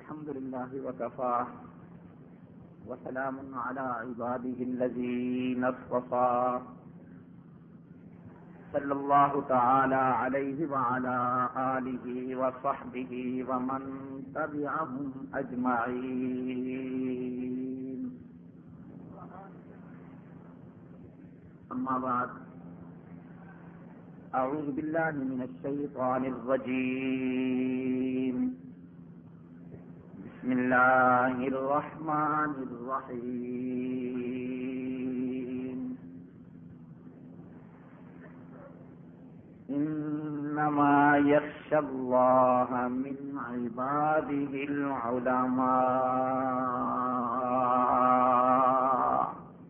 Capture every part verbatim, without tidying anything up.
الحمد لله وكفى وسلام على عباده الذين اصطفى صلى الله تعالى عليه وعلى آله وصحبه ومن تبعهم أجمعين. أما بعد، أعوذ بالله من الشيطان الرجيم. بسم الله الرحمن الرحيم. إنما يخشى الله من عباده العلماء.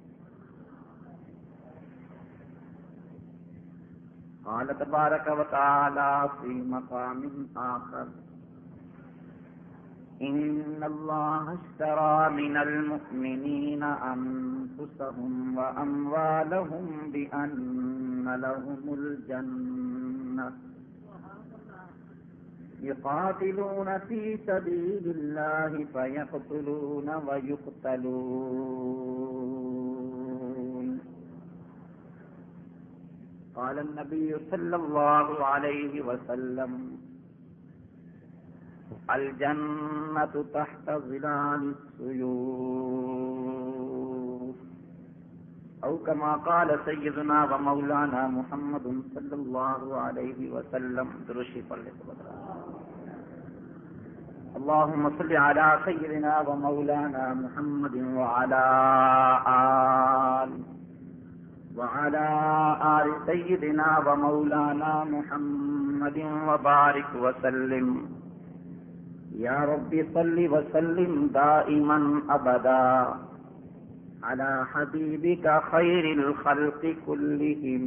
قال تبارك وتعالى في مقام آخر: إن الله اشترى من المؤمنين أنفسهم وأموالهم بأن لهم الجنة يقاتلون في سبيل الله فيقتلون ويقتلون. قال النبي صلى الله عليه وسلم: الجنة تحت ظلال السيوف، أو كما قال سيدنا ومولانا محمد صلى الله عليه وسلم. درشی پڑھ لے. اللهم صل على سيدنا ومولانا محمد وعلى آل وعلى آل سيدنا ومولانا محمد وبارك وسلم. یا رب صل وسلم دائما ابدا على حبیبک خیر الخلق كلهم.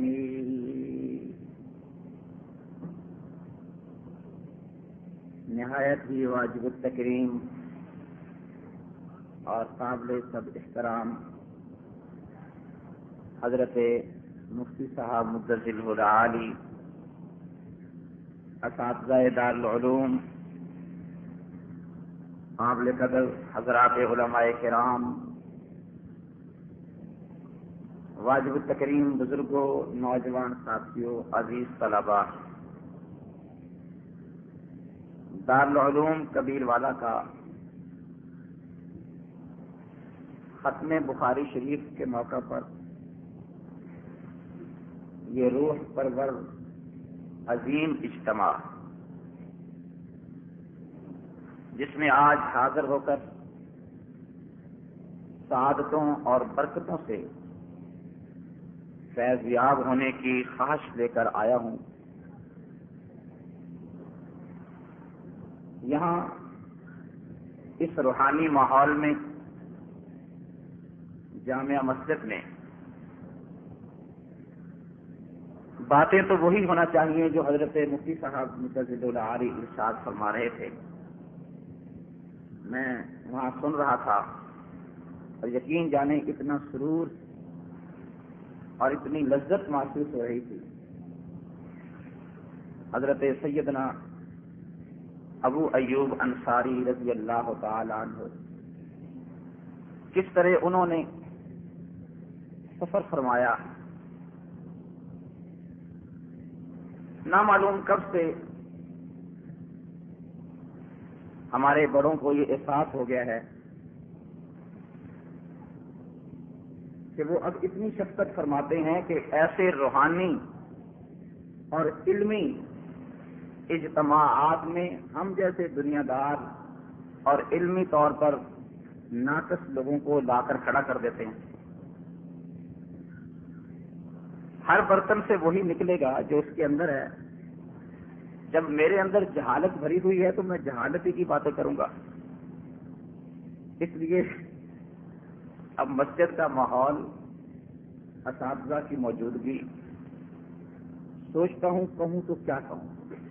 نہایت ہی واجب التکریم اور قابل سب احترام حضرت مفتی صاحب مدظل العالی، اساتذہ دارالعلوم، قابل قدر حضرات علماء کرام، واجب التکریم بزرگوں، نوجوان ساتھیوں، عزیز طلباء، دارالعلوم کبیر والا کا ختم بخاری شریف کے موقع پر یہ روح پرور عظیم اجتماع، جس میں آج حاضر ہو کر سعادتوں اور برکتوں سے فیض یاب ہونے کی خواہش لے کر آیا ہوں. یہاں اس روحانی ماحول میں جامعہ مسجد میں باتیں تو وہی ہونا چاہیے جو حضرت مفتی صاحب مدظل العالی ارشاد فرما رہے تھے. میں وہاں سن رہا تھا اور یقین جانے اتنا سرور اور اتنی لذت محسوس ہو رہی تھی. حضرت سیدنا ابو ایوب انصاری رضی اللہ تعالی عنہ کس طرح انہوں نے سفر فرمایا، نہ معلوم کب سے ہمارے بڑوں کو یہ احساس ہو گیا ہے کہ وہ اب اتنی شفقت فرماتے ہیں کہ ایسے روحانی اور علمی اجتماعات میں ہم جیسے دنیا دار اور علمی طور پر ناقص لوگوں کو لا کر کھڑا کر دیتے ہیں. ہر برتن سے وہی نکلے گا جو اس کے اندر ہے. جب میرے اندر جہالت بھری ہوئی ہے تو میں جہالت ہی کی باتیں کروں گا. اس لیے اب مسجد کا ماحول، اساتذہ کی موجودگی، سوچتا ہوں کہوں تو کیا کہوں.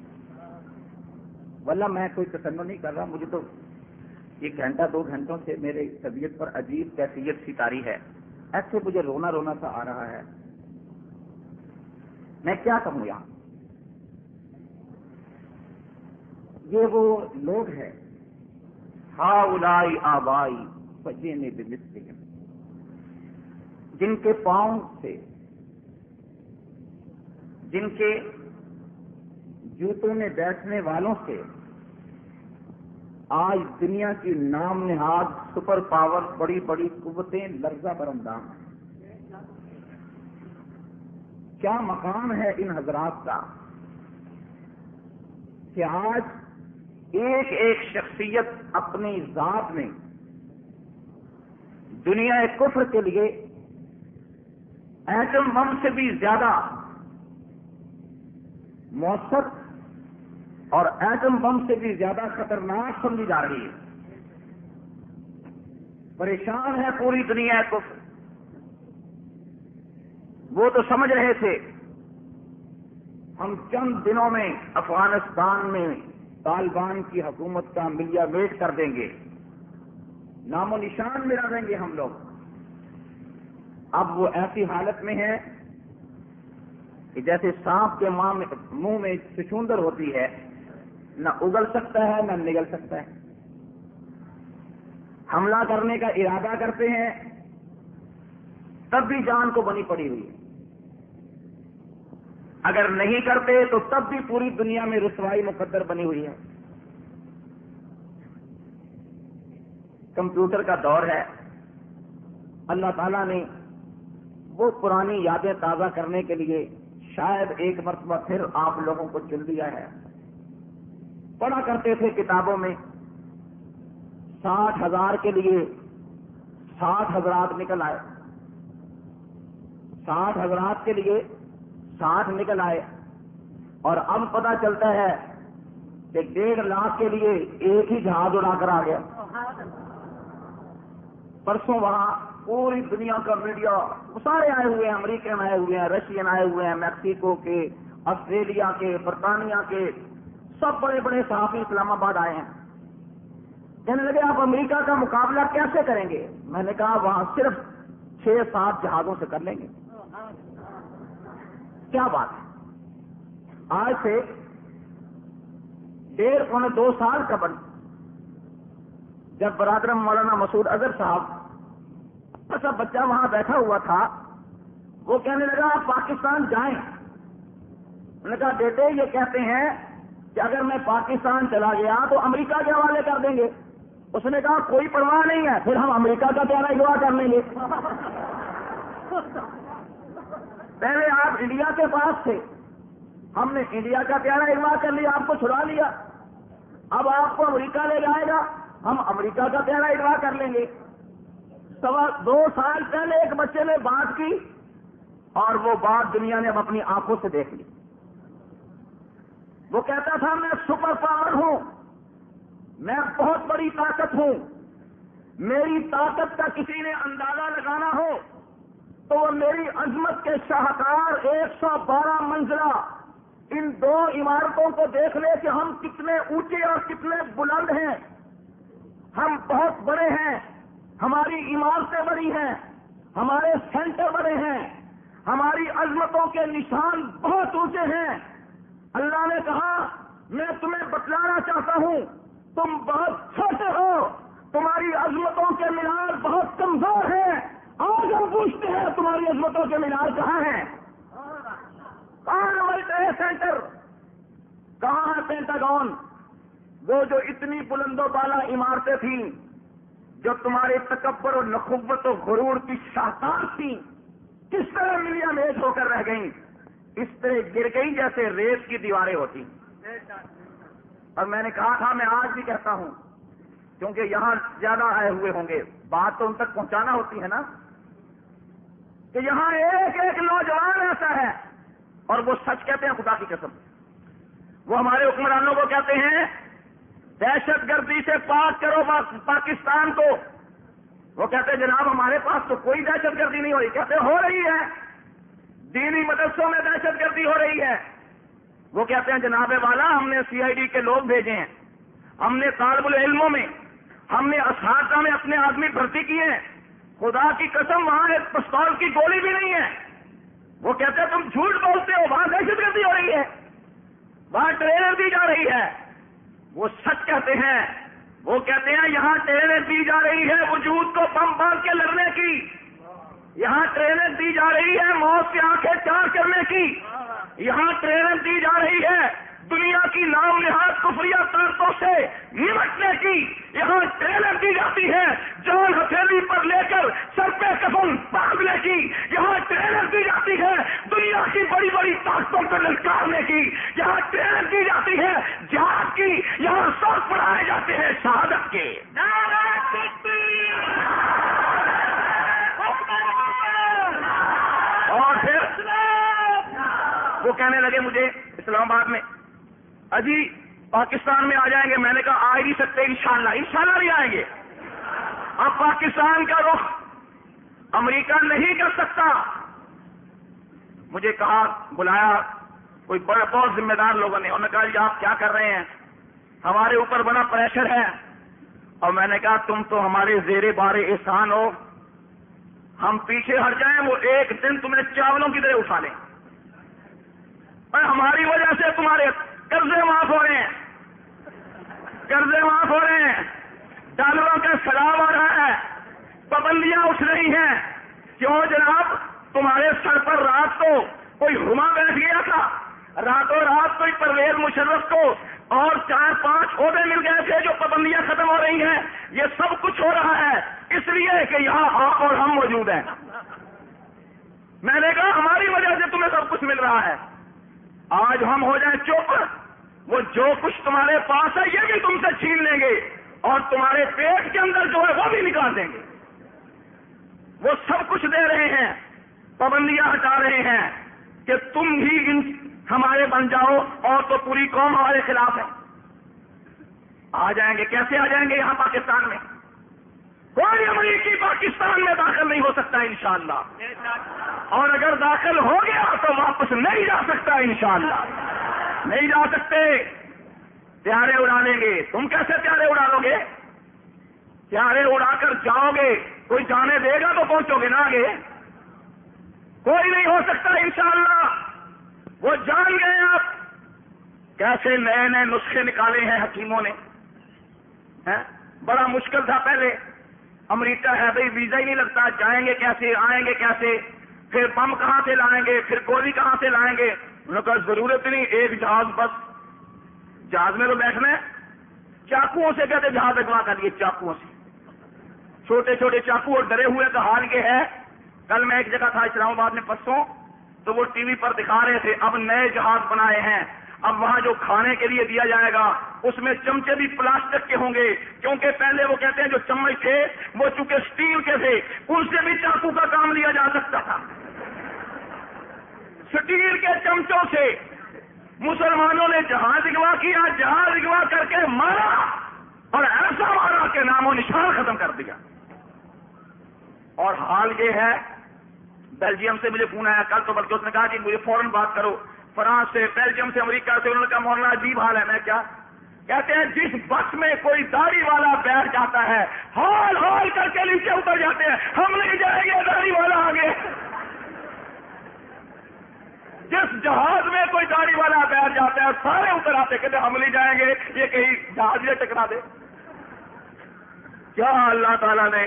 واللہ میں کوئی تصنع نہیں کر رہا، مجھے تو ایک گھنٹہ دو گھنٹوں سے میرے طبیعت پر عجیب کیفیت سی طاری ہے. ایسے مجھے رونا رونا سا آ رہا ہے. میں کیا کہوں یہاں. یہ وہ لوگ ہیں ہاؤلائی آبائی فجئنی بمثلہم، جن کے پاؤں سے، جن کے جوتوں میں بیٹھنے والوں سے آج دنیا کی نام نہاد سپر پاور بڑی بڑی قوتیں لرزہ برندام ہیں۔ کیا مقام ہے ان حضرات کا کہ آج ایک ایک شخصیت اپنی ذات میں دنیا کفر کے لیے ایٹم بم سے بھی زیادہ مؤثر اور ایٹم بم سے بھی زیادہ خطرناک سمجھی جا رہی ہے۔ پریشان ہے پوری دنیا کفر۔ وہ تو سمجھ رہے تھے ہم چند دنوں میں افغانستان میں طالبان کی حکومت کا ملیا میٹ کر دیں گے، نام و نشان ملا دیں گے ہم لوگ۔ اب وہ ایسی حالت میں ہے کہ جیسے سانپ کے منہ میں چچوندر ہوتی ہے، نہ اگل سکتا ہے نہ نگل سکتا ہے۔ حملہ کرنے کا ارادہ کرتے ہیں تب بھی جان کو بنی پڑی ہوئی ہے، اگر نہیں کرتے تو تب بھی پوری دنیا میں رسوائی مقدر بنی ہوئی ہے۔ کمپیوٹر کا دور ہے، اللہ تعالیٰ نے وہ پرانی یادیں تازہ کرنے کے لیے شاید ایک مرتبہ پھر آپ لوگوں کو چن لیا ہے۔ پڑھا کرتے تھے کتابوں میں ساٹھ ہزار کے لیے ساٹھ حضرات نکل آئے، ساٹھ حضرات کے لیے ساٹھ نکل آئے، اور اب پتہ چلتا ہے کہ ڈیڑھ لاکھ کے لیے ایک ہی جہاز اڑا کر آ گیا۔ پرسوں وہاں پوری دنیا کا میڈیا سارے آئے ہوئے ہیں، امریکن آئے ہوئے ہیں، رشین آئے ہوئے ہیں، میکسیکو کے، آسٹریلیا کے، برطانیہ کے، سب بڑے بڑے صحافی اسلام آباد آئے ہیں۔ کہنے لگے آپ امریکہ کا مقابلہ کیسے کریں گے؟ میں نے کہا وہاں صرف چھ سات جہازوں سے کر لیں گے۔ کیا بات ہے؟ آج سے ڈیڑھ پونے دو سال قبل جب برادر مولانا مسعود اظہر صاحب ایسا بچہ وہاں بیٹھا ہوا تھا، وہ کہنے لگا آپ پاکستان جائیں۔ میں نے کہا بیٹے یہ کہتے ہیں کہ اگر میں پاکستان چلا گیا تو امریکہ کے حوالے کر دیں گے۔ اس نے کہا کوئی پرواہ نہیں ہے، پھر ہم امریکہ کا پیارا اغوا کر لیں گے۔ پہلے آپ انڈیا کے پاس تھے، ہم نے انڈیا کا پیارا اغوا کر لیا، آپ کو چھڑا لیا، اب آپ کو امریکہ لے جائے گا، ہم امریکہ کا پیارا اغوا کر لیں گے۔ سوا دو سال پہلے ایک بچے نے بات کی اور وہ بات دنیا نے اب اپنی آنکھوں سے دیکھ لی۔ وہ کہتا تھا میں سپر پاور ہوں، میں بہت بڑی طاقت ہوں، میری طاقت کا کسی نے اندازہ لگانا ہو تو وہ میری عظمت کے شاہکار ایک سو بارہ منزلہ ان دو عمارتوں کو دیکھ لے کہ ہم کتنے اونچے اور کتنے بلند ہیں، ہم بہت بڑے ہیں، ہماری عمارتیں بڑی ہیں، ہمارے سینٹر بڑے ہیں، ہماری عظمتوں کے نشان بہت اونچے ہیں۔ اللہ نے کہا میں تمہیں بتلانا چاہتا ہوں تم بہت چھوٹے ہو، تمہاری عظمتوں کے مینار بہت کمزور ہیں۔ آج ہم پوچھتے ہیں تمہاری عظمتوں کے مینار کہاں ہیں؟ کہاں ہے ورلڈ ٹریڈ سینٹر؟ کہاں ہے پینٹاگون؟ وہ جو اتنی بلند و بالا عمارتیں تھیں جو تمہارے تکبر و نخوت و غرور کی شاہکار تھیں، کس طرح ملیا میٹ ہو کر رہ گئیں؟ اس طرح گر گئی جیسے ریت کی دیواریں ہوتی۔ اور میں نے کہا تھا، میں آج بھی کہتا ہوں کیونکہ یہاں زیادہ آئے ہوئے ہوں گے، بات تو ان تک پہنچانا ہوتی ہے نا، کہ یہاں ایک ایک نوجوان ایسا ہے اور وہ سچ کہتے ہیں خدا کی قسم۔ وہ ہمارے حکمرانوں کو کہتے ہیں دہشت گردی سے پاک کرو پاکستان کو، وہ کہتے ہیں جناب ہمارے پاس تو کوئی دہشت گردی نہیں ہو رہی۔ کہتے ہو رہی ہے، دینی مدرسوں میں دہشت گردی ہو رہی ہے۔ وہ کہتے ہیں جناب والا ہم نے سی آئی ڈی کے لوگ بھیجے ہیں، ہم نے طالب العلموں میں، ہم نے اساتذہ میں اپنے آدمی بھرتی کیے ہیں، خدا کی قسم وہاں ایک پستول کی گولی بھی نہیں ہے۔ وہ کہتے ہیں تم جھوٹ بولتے ہو، وہاں دہشت گردی ہو رہی ہے، وہاں ٹرینر دی جا رہی ہے۔ وہ سچ کہتے ہیں وہ کہتے ہیں یہاں ٹریننگ دی جا رہی ہے وجود کو بم باندھ کے لڑنے کی، یہاں ٹریننگ دی جا رہی ہے موت سے آنکھیں چار کرنے کی، یہاں ٹریننگ دی جا رہی ہے دنیا کی نام نہاد کفریہ طاقتوں سے نمٹنے کی، یہاں ٹریننگ دی جاتی ہے جان ہتھیلی پر لے کر سر پہ کفن باندھنے کی، یہاں ٹریننگ دی جاتی ہے دنیا کی بڑی بڑی طاقتوں کو للکارنے کی، یہاں ٹریننگ دی جاتی ہے جہاد کی، یہاں سب پڑھائے جاتے ہیں شہادت کے۔ اور پھر وہ کہنے لگے مجھے اسلام آباد میں اجی پاکستان میں آ جائیں گے، میں نے کہا آ ہی نہیں سکتے، انشاءاللہ انشاءاللہ نہیں آئیں گے۔ اب پاکستان کا رخ امریکہ نہیں کر سکتا۔ مجھے کہا بلایا کوئی بڑے بہت ذمہ دار لوگوں نے، انہوں نے کہا جی آپ کیا کر رہے ہیں، ہمارے اوپر بڑا پریشر ہے۔ اور میں نے کہا تم تو ہمارے زیر بار احسان ہو، ہم پیچھے ہٹ جائیں وہ ایک دن تمہیں چاولوں کی طرح اٹھا لیں، اور ہماری وجہ سے تمہارے قرضے معاف ہو رہے ہیں، قرضے معاف ہو رہے ہیں، ڈالروں کا سلام آ رہا ہے، پابندیاں اٹھ رہی ہیں۔ کیوں جناب؟ تمہارے سر پر رات کو کوئی ہما بیٹھ گیا تھا، راتوں رات کوئی پرویز مشرف کو اور چار پانچ عہدے مل گئے تھے جو پابندیاں ختم ہو رہی ہیں۔ یہ سب کچھ ہو رہا ہے اس لیے کہ یہاں آپ اور ہم موجود ہیں۔ میں نے کہا ہماری وجہ سے تمہیں سب کچھ مل رہا ہے، آج ہم ہو جائیں چپ، وہ جو کچھ تمہارے پاس ہے یہ بھی تم سے چھین لیں گے، اور تمہارے پیٹ کے اندر جو ہے وہ بھی نکال دیں گے۔ وہ سب کچھ دے رہے ہیں، پابندیاں ہٹا رہے ہیں کہ تم ہی ان ہمارے بن جاؤ، اور تو پوری قوم ہمارے خلاف ہے۔ آ جائیں گے، کیسے آ جائیں گے یہاں پاکستان میں؟ کوئی امریکی پاکستان میں داخل نہیں ہو سکتا انشاءاللہ، اور اگر داخل ہو گیا تو واپس نہیں جا سکتا انشاءاللہ، نہیں جا سکتے۔ پیارے اڑا لیں گے، تم کیسے پیارے اڑا لو گے؟ پیارے اڑا کر جاؤ گے، کوئی جانے دے گا تو پہنچو گے نا آگے؟ کوئی نہیں ہو سکتا انشاءاللہ۔ وہ جان گئے آپ کیسے نئے نئے نسخے نکالے ہیں حکیموں نے، بڑا مشکل تھا پہلے، امریکہ ہے بھائی ویزا ہی نہیں لگتا، جائیں گے کیسے، آئیں گے کیسے، پھر بم کہاں سے لائیں گے، پھر گولی کہاں سے لائیں گے؟ انہوں نے کہا ضرورت نہیں، ایک جہاز بس، جہاز میں تو بیٹھنا ہے۔ چاقوؤں سے کہتے جہاز اگوا کر لیے، چاقوؤں سے، چھوٹے چھوٹے چاقو، اور ڈرے ہوئے کا حال یہ ہے۔ کل میں ایک جگہ تھا اسلام آباد میں پرسوں، تو وہ ٹی وی پر دکھا رہے تھے اب نئے جہاز بنائے ہیں، اب وہاں جو کھانے کے لیے دیا جائے گا اس میں چمچے بھی پلاسٹک کے ہوں گے، کیونکہ پہلے وہ کہتے ہیں جو چمچ تھے وہ چونکہ اسٹیل کے تھے، ان سے بھی چاقو کا کام لیا جا سکتا تھا۔ اسٹیل کے چمچوں سے مسلمانوں نے جہاز اغوا کیا، جہاز اغوا کر کے مارا، اور ایسا مارا کہ نام و نشان ختم کر دیا۔ اور حال یہ ہے، بیلجیم سے مجھے فون آیا کل، تو بلکہ اس نے کہا کہ مجھے فوراً بات کرو، فرانس سے، بیلجیم سے، امریکہ سے۔ انہوں نے کہا مولانا عجیب حال ہے۔ میں کیا؟ کہتے ہیں جس بس میں کوئی داڑھی والا بیٹھ جاتا ہے ہال ہال کر کے نیچے اتر جاتے ہیں، ہم نہیں جائیں گے داڑھی والا آگے۔ جس جہاز میں کوئی داڑھی والا بیٹھ جاتا ہے سارے اتر آتے، کہتے ہم نہیں جائیں گے، یہ کہیں جہاز میں ٹکرا دے۔ کیا اللہ تعالیٰ نے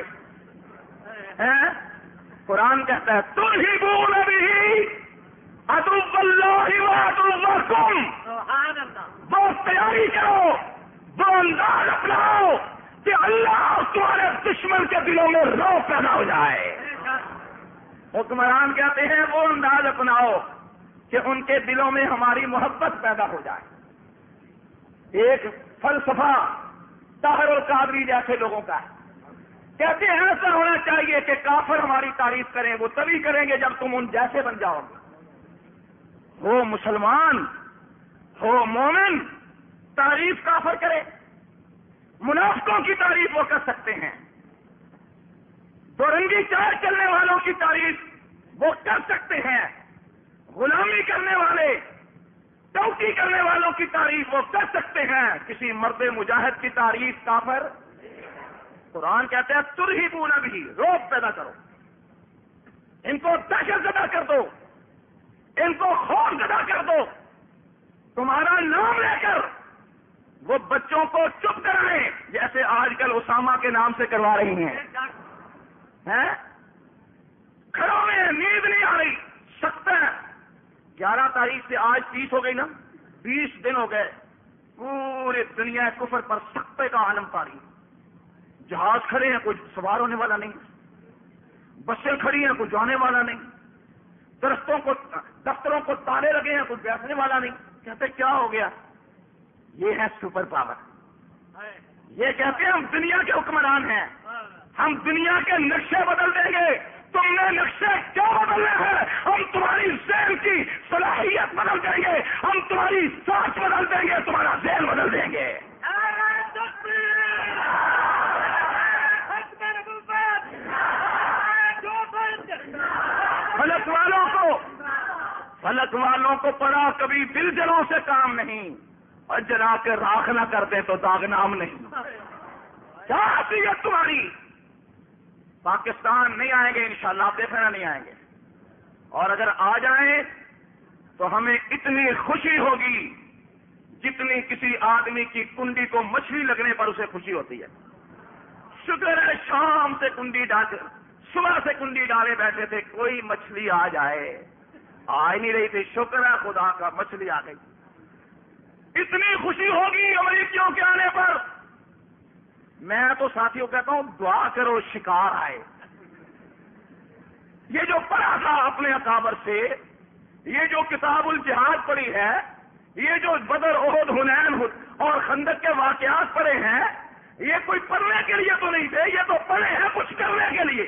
قرآن کہتا ہے ترہبون بہ عدو اللہ وعدوکم، وہ تیاری کرو، وہ انداز اپناؤ کہ اللہ اور تمہارے دشمن کے دلوں میں روح پیدا ہو جائے۔ حکمران کہتے ہیں وہ انداز اپناؤ کہ ان کے دلوں میں ہماری محبت پیدا ہو جائے۔ ایک فلسفہ طاہر القادری جیسے لوگوں کا ہے، کہتے ہیں ایسا ہونا چاہیے کہ کافر ہماری تعریف کریں، وہ تبھی کریں گے جب تم ان جیسے بن جاؤ گے۔ ہو مسلمان، ہو مومن، تعریف کافر کرے، منافقوں کی تعریف وہ کر سکتے ہیں، دو رنگی چال چلنے والوں کی تعریف وہ کر سکتے ہیں، غلامی کرنے والے، ٹوٹی کرنے والوں کی تعریف وہ کر سکتے ہیں، کسی مرد مجاہد کی تعریف کافر۔ قرآن کہتا ہے ترہبون بہ، روب پیدا کرو، ان کو دہشت زدہ کر دو، ان کو خوف زدہ کر دو، تمہارا نام لے کر وہ بچوں کو چپ کرائیں، جیسے اسامہ کے نام سے کروا رہی ہیں, ہیں کھڑوں میں نیند نہیں آ رہی, سکتے ہیں. گیارہ تاریخ سے آج تیس ہو گئی نا, بیس دن ہو گئے, پورے دنیا کفر پر سکتے کا عالم طاری. جہاز کھڑے ہیں, کوئی سوار ہونے والا نہیں, بسیں کھڑی ہیں, کوئی جانے والا نہیں, درختوں کو دفتروں کو تالے لگے ہیں, کوئی بیٹھنے والا نہیں. کہتے کیا ہو گیا؟ یہ ہے سپر پاور. یہ کہتے ہیں ہم دنیا کے حکمران ہیں, ہم دنیا کے نقشے بدل دیں گے. تم نے نقشے کیا بدلنے ہیں؟ ہم تمہاری ذہن کی صلاحیت بدل دیں گے, ہم تمہاری سانس بدل دیں گے, تمہارا ذہن بدل دیں گے. فلک والوں کو فلک والوں کو پڑا کبھی دل جلوں سے کام نہیں, اور جلا کے راکھ نہ کرتے تو داغ نام نہیں. کیا حیثیت تمہاری؟ پاکستان نہیں آئیں گے انشاءاللہ, آپ دیکھنا نہیں آئیں گے, اور اگر آ جائیں تو ہمیں اتنی خوشی ہوگی جتنی کسی آدمی کی کنڈی کو مچھلی لگنے پر اسے خوشی ہوتی ہے. شکر ہے شام سے کنڈی ڈال, صبح سے کنڈی ڈالے بیٹھے تھے, کوئی مچھلی آ جائے, آ ہی نہیں رہی تھی. شکر ہے خدا کا مچھلی آ گئی. اتنی خوشی ہوگی امریکیوں کے آنے پر. میں تو ساتھیوں کہتا ہوں دعا کرو شکار آئے. یہ جو پڑھا تھا اپنے اکابر سے, یہ جو کتاب الجہاد پڑھی ہے, یہ جو بدر احد حنین اور خندق کے واقعات پڑھے ہیں, یہ کوئی پڑھنے کے لیے تو نہیں تھے, یہ تو پڑھے ہیں کچھ کرنے کے لیے.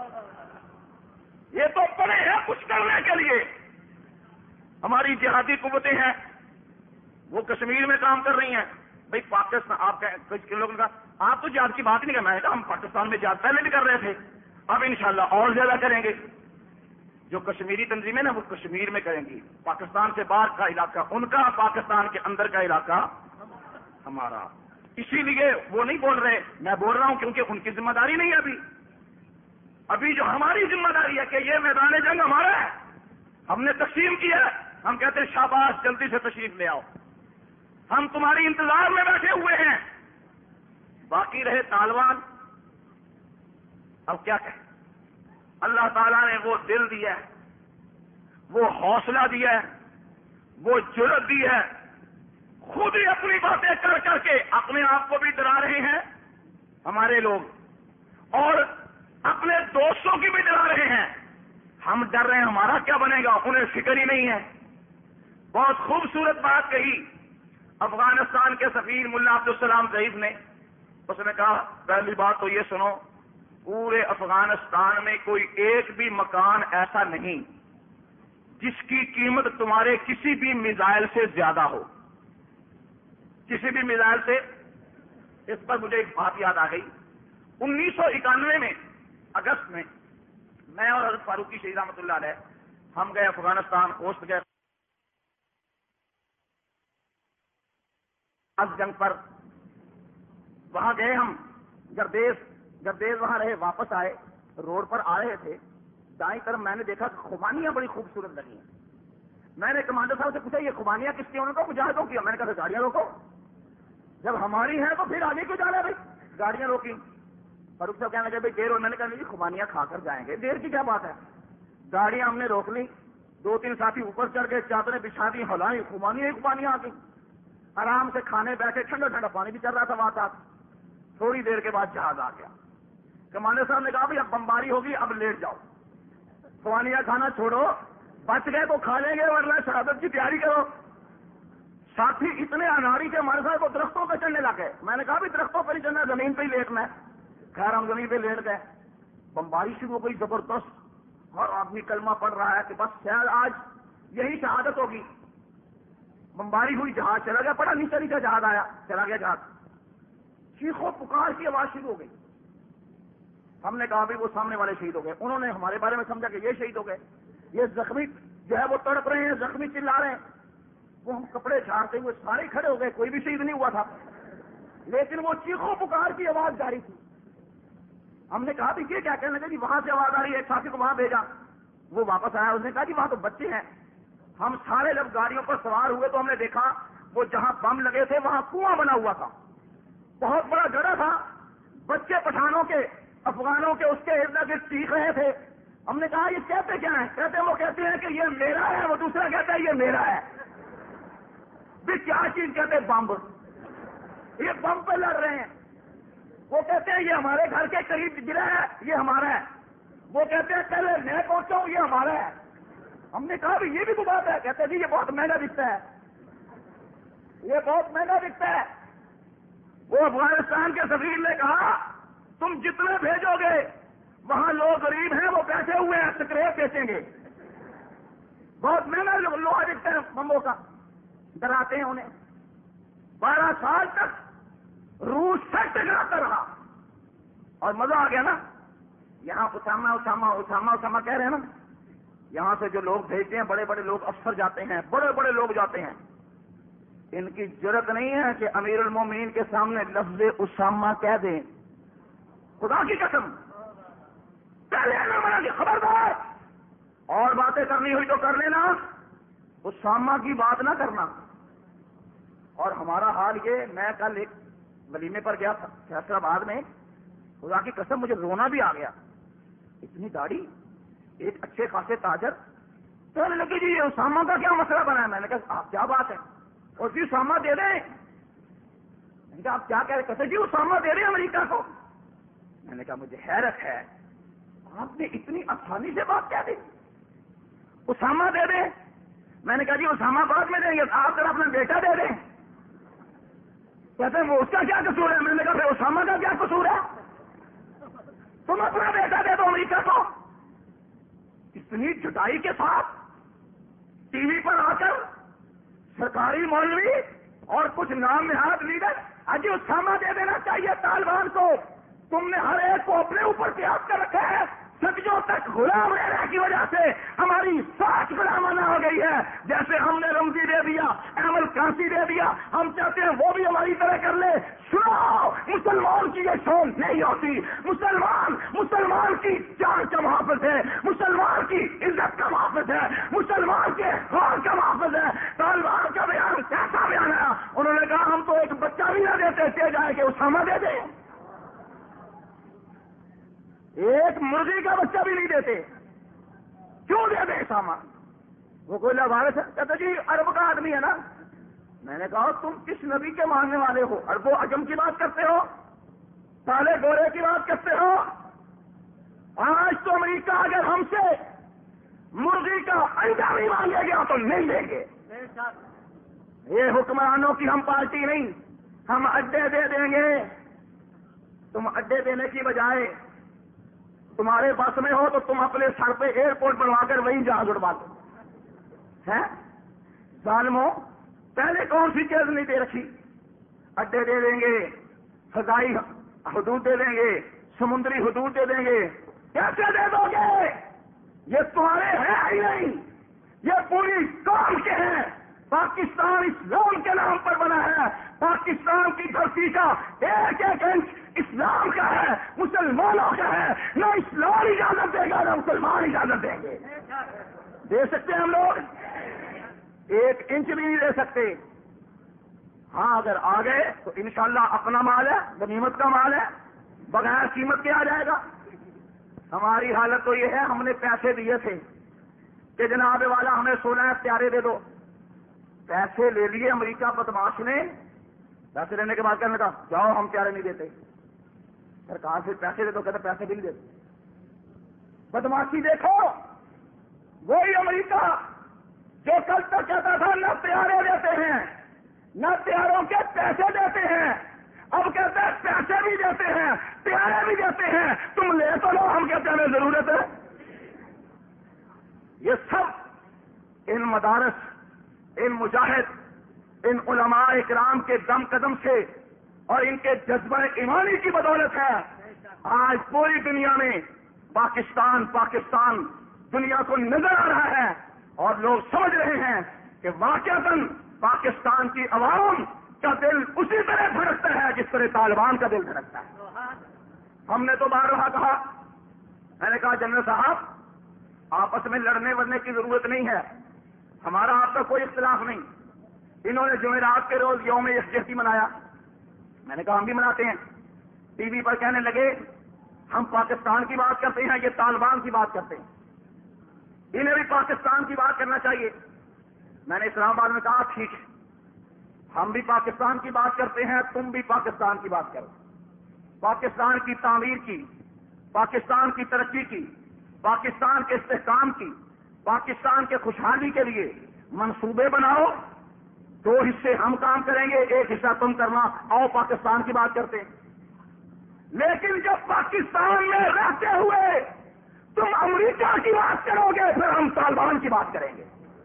یہ تو پڑھے ہیں کچھ کرنے کے لیے. ہماری جہادی قوتیں ہیں, وہ کشمیر میں کام کر رہی ہیں. بھائی پاکستان, آپ کچھ لوگوں نے کہا آپ تو جہاد کی بات نہیں کرنا ہے, ہم پاکستان میں جہاد پہلے بھی کر رہے تھے, اب انشاءاللہ اور زیادہ کریں گے. جو کشمیری تنظیمیں نا وہ کشمیر میں کریں گی, پاکستان سے باہر کا علاقہ ان کا, پاکستان کے اندر کا علاقہ ہمارا. اسی لیے وہ نہیں بول رہے, میں بول رہا ہوں کیونکہ ان کی ذمہ داری نہیں ہے ابھی. ابھی جو ہماری ذمہ داری ہے کہ یہ میدان جنگ ہمارا ہے, ہم نے تقسیم کیا ہے. ہم کہتے ہیں شاباش جلدی سے تشریف لے آؤ, ہم تمہاری انتظار میں بیٹھے ہوئے ہیں. باقی رہے طالبان, اب کیا کہیں, اللہ تعالیٰ نے وہ دل دیا ہے, وہ حوصلہ دیا ہے, وہ جرأت دی ہے, خود ہی اپنی باتیں کر کر کے اپنے آپ کو بھی ڈرا رہے ہیں ہمارے لوگ, اور اپنے دوستوں کی بھی ڈرا رہے ہیں. ہم ڈر رہے ہیں ہمارا کیا بنے گا, انہیں فکر ہی نہیں ہے. بہت خوبصورت بات کہی افغانستان کے سفیر ملا عبدالسلام ضعیف نے. اس نے کہا پہلی بات تو یہ سنو, پورے افغانستان میں کوئی ایک بھی مکان ایسا نہیں جس کی قیمت تمہارے کسی بھی میزائل سے زیادہ ہو, کسی بھی میزائل سے. اس پر مجھے ایک بات یاد آ گئی. انیس سو اکانوے میں اگست میں میں اور حضرت فاروقی شہید رحمۃ اللہ علیہ ہم گئے افغانستان, پوسٹ گئے اس جنگ پر. وہاں گئے ہم, گردیز گردیز وہاں رہے, واپس آئے, روڈ پر آ رہے تھے, دائیں طرف میں نے دیکھا کہ خوبانیاں بڑی خوبصورت لگی ہیں. میں نے کمانڈر صاحب سے پوچھا یہ خوبانیاں کس کی؟ انہوں نے کہا مجاہدوں کی. میں نے کہا گاڑیاں روکو, جب ہماری ہیں تو پھر آگے کیوں جا رہے بھائی, گاڑیاں روکی. فاروق صاحب کہنے لگے بھائی دیر ہو, میں نے کہا نہیں خوبانیاں کھا کر جائیں گے, دیر کی کیا بات ہے. گاڑیاں ہم نے روک لی, دو تین ساتھی اوپر چڑھ گئے, چادریں بچھا دی, ہلائیں, خوبانیاں ہی خوبانیاں آ گئی. آرام سے کھانے بیٹھے, ٹھنڈا ٹھنڈا پانی بھی چل رہا تھا وہاں ساتھ. تھوڑی دیر کے بعد جہاز آ گیا. کمانڈر صاحب نے کہا بھائی اب بمباری ہوگی, اب لیٹ جاؤ, خوبانیاں کھانا چھوڑو, بچ گئے تو کھا لیں گے ورنہ شہادت کی تیاری کرو. ساتھی اتنے اناڑی کے ہمارے ساتھ وہ درختوں پہ چڑھنے لگے. میں نے کہا بھی درختوں پہ ہی چڑھنا, زمین پہ ہی لیٹنا ہے. خیر ہم زمین پہ لیٹ گئے. بمباری شروع ہو گئی زبردست, اور آدمی کلمہ پڑھ رہا ہے کہ بس شاید آج یہی شہادت ہوگی. بمباری ہوئی, جہاز چلا گیا, پڑا نیچے نیچے جہاز آیا, چلا گیا جہاز. چیخو پکار کی آواز شروع ہو گئی. ہم نے کہا بھی وہ سامنے والے شہید ہو گئے. انہوں نے ہمارے بارے میں سمجھا کہ یہ شہید ہو گئے, یہ زخمی جو ہے وہ تڑپ رہے ہیں, زخمی چلا رہے ہیں. وہ ہم کپڑے جھاڑتے ہوئے سارے کھڑے ہو گئے, کوئی بھی شہید نہیں ہوا تھا, لیکن وہ چیخو پکار کی آواز جاری تھی. ہم نے کہا بھی یہ کیا کہنے لگے جی وہاں سے آواز آ رہی ہے, ایک ساتھی کو وہاں بھیجا, وہ واپس آیا, اس نے کہا جی وہاں تو بچے ہیں. ہم سارے جب گاڑیوں پر سوار ہوئے تو ہم نے دیکھا وہ جہاں بم لگے تھے وہاں کنواں بنا ہوا تھا, بہت بڑا گڑھا تھا, بچے پٹھانوں کے افغانوں کے اس کے ارد گرد چیخ رہے تھے. ہم نے کہا یہ کہتے کیا ہیں؟ کہتے ہیں وہ کہتے ہیں کہ یہ میرا ہے, وہ دوسرا کہتا ہے یہ میرا ہے. بھی کیا چیز کہتے ہیں؟ بم. یہ بم پہ لڑ رہے ہیں. وہ کہتے ہیں یہ ہمارے گھر کے قریب گرا ہے, یہ ہمارا ہے. وہ کہتے ہیں پہلے میں پہنچا ہوں, یہ ہمارا ہے. ہم نے کہا بھی یہ بھی تو بات ہے. کہتے ہیں جی یہ بہت مہنگا بکتا ہے, یہ بہت مہنگا بکتا ہے. وہ افغانستان کے سفیر نے کہا تم جتنے بھیجو گے وہاں لوگ غریب ہیں, وہ بیٹھے ہوئے ہیں, سکریپ بیچیں گے. بہت مہنگا لوہا بکتا ہے بمبوں کا. ڈراتے ہیں انہیں. بارہ سال تک روس سے ٹکراتا رہا اور مزہ آ گیا نا. یہاں اسامہ اسامہ اسامہ اسامہ کہہ رہے ہیں نا, یہاں سے جو لوگ بھیجتے ہیں بڑے بڑے لوگ افسر جاتے ہیں, بڑے بڑے لوگ جاتے ہیں. ان کی جرت نہیں ہے کہ امیر المومنین کے سامنے لفظ اسامہ کہہ دیں. خدا کی قسم پہلے نہ منا کہ خبردار, اور باتیں کرنی ہوئی تو کر لینا, اسامہ کی بات نہ کرنا. اور ہمارا حال یہ, میں کل ایک ولیمے پر گیا تھا فیصل آباد میں, خدا کی قسم مجھے رونا بھی آ گیا. اتنی داڑھی, ایک اچھے خاصے تاجر. تو میں نے لگی جی یہ اسامہ کا کیا مسئلہ بنا ہے؟ میں نے کہا آپ کیا بات ہے؟ اور جی اسامہ دے دیں. میں نے کہا آپ کیا کہہ رہے؟ کہتے جی اسامہ دے دیں امریکہ کو. میں نے کہا مجھے حیرت ہے, آپ نے اتنی آسانی سے بات کہہ دی, اسامہ دے دیں. میں نے کہا جی اسامہ بعد میں دیں گے, آپ ذرا اپنا بیٹا دے دیں. کہتے ہیں وہ اس کا کیا قصور ہے؟ میں نے کہا پھر اسامہ کا کیا قصور ہے؟ تم اپنا بیٹا دے دو امریکہ کو. اتنی جٹائی کے ساتھ ٹی وی پر آ کر سرکاری مولوی اور کچھ نام نہاد لیڈر اجی اسامہ دے دینا چاہیے طالبان کو. تم نے ہر ایک کو اپنے اوپر قیاس کر رکھا ہے. صدیوں تک غلام رہنے کی وجہ سے ہماری سوچ غلامانہ ہو گئی ہے. جیسے ہم نے رمزی دے دیا, احمد کانسی دے دیا, ہم چاہتے ہیں وہ بھی ہماری طرح کر لے. سنو, مسلمان کی یہ شون نہیں ہوتی. مسلمان مسلمان کی جان کا محافظ ہے, مسلمان کی عزت کا محافظ ہے, مسلمان کے خون کا محافظ ہے. طالبان کا بیان کیسا بیان ہے؟ انہوں نے کہا ہم تو ایک بچہ بھی نہ دیتے کہ جائے کہ اسامہ دے دیں, ایک مرغی کا بچہ بھی نہیں دیتے. کیوں دے دیں اسامہ؟ وہ کوئی لوارث ہے؟ کہتے جی عرب کا آدمی ہے نا. میں نے کہا تم کس نبی کے ماننے والے ہو؟ عرب و عجم کی بات کرتے ہو, کالے گورے کی بات کرتے ہو. آج تو امریکہ اگر ہم سے مرغی کا انڈا نہیں مانگے گا تو نہیں دیں گے. یہ حکمرانوں کی ہم پارٹی نہیں, ہم اڈے دے دیں گے. تم اڈے دینے کی بجائے تمہارے بس میں ہو تو تم اپنے سر پہ ایئرپورٹ بنوا کر وہیں جہاز اڑوا دو. ہے ظالموں, پہلے کون سی چیز نہیں دے رکھی؟ اڈے دے دیں گے, فضائی حدود دے دیں گے, سمندری حدود دے دیں گے. کیسے دے دو گے؟ یہ تمہارے ہیں ہی نہیں, یہ پوری قوم کے ہیں. پاکستان اسلام کے نام پر بنا ہے. پاکستان کی دھرتی کا ایک ایک انچ اسلام کا ہے, مسلمانوں کا ہے. نہ اسلام اجازت دے گا نہ مسلمان اجازت دیں گے. دے سکتے ہیں ہم لوگ, ایک انچ بھی نہیں دے سکتے. ہاں اگر آ گئے تو انشاءاللہ اپنا مال ہے, غنیمت کا مال ہے, بغیر قیمت کے آ جائے گا. ہماری حالت تو یہ ہے, ہم نے پیسے دیے تھے کہ جناب والا ہمیں سولہ پیارے دے دو. پیسے لے لیے امریکہ بدماش نے, پیسے لینے کے بعد کہنے کا جاؤ ہم پیارے نہیں دیتے. سرکار سے پیسے دے دو, کہتے پیسے بھی نہیں دیتے. بدماشی دیکھو, وہی امریکہ جو کل تک کہتا تھا نہ پیارے دیتے ہیں نہ پیاروں کے پیسے دیتے ہیں, اب کہتے ہیں پیسے بھی دیتے ہیں پیارے بھی دیتے ہیں. تم لے تو لو, ہم کہتے ہمیں ضرورت ہے. یہ سب ان مدارس, ان مجاہد, ان علماء اکرام کے دم قدم سے اور ان کے جذبہ ایمانی کی بدولت ہے. آج پوری دنیا میں پاکستان پاکستان دنیا کو نظر آ رہا ہے اور لوگ سمجھ رہے ہیں کہ واقعتاً پاکستان کی عوام کا دل اسی طرح دھڑکتا ہے جس طرح طالبان کا دل دھڑکتا ہے. ہم نے تو بارہا کہا, میں نے کہا جنرل صاحب آپس میں لڑنے ورنے کی ضرورت نہیں ہے, ہمارا آپ کا کوئی اختلاف نہیں. انہوں نے جمعرات کے روز یوم یکجہتی منایا, میں نے کہا ہم بھی مناتے ہیں. ٹی وی پر کہنے لگے ہم پاکستان کی بات کرتے ہیں، یہ طالبان کی بات کرتے ہیں، انہیں بھی پاکستان کی بات کرنا چاہیے۔ میں نے اسلام آباد میں کہا ٹھیک ہے، ہم بھی پاکستان کی بات کرتے ہیں، تم بھی پاکستان کی بات کرو، پاکستان کی تعمیر کی، پاکستان کی ترقی کی، پاکستان کے استحکام کی، پاکستان کے خوشحالی کے لیے منصوبے بناؤ۔ دو حصے ہم کام کریں گے، ایک حصہ تم کرنا، آؤ پاکستان کی بات کرتے ہیں۔ لیکن جب پاکستان میں رہتے ہوئے تم امریکہ کی بات کرو گے، پھر ہم طالبان کی بات کریں گے۔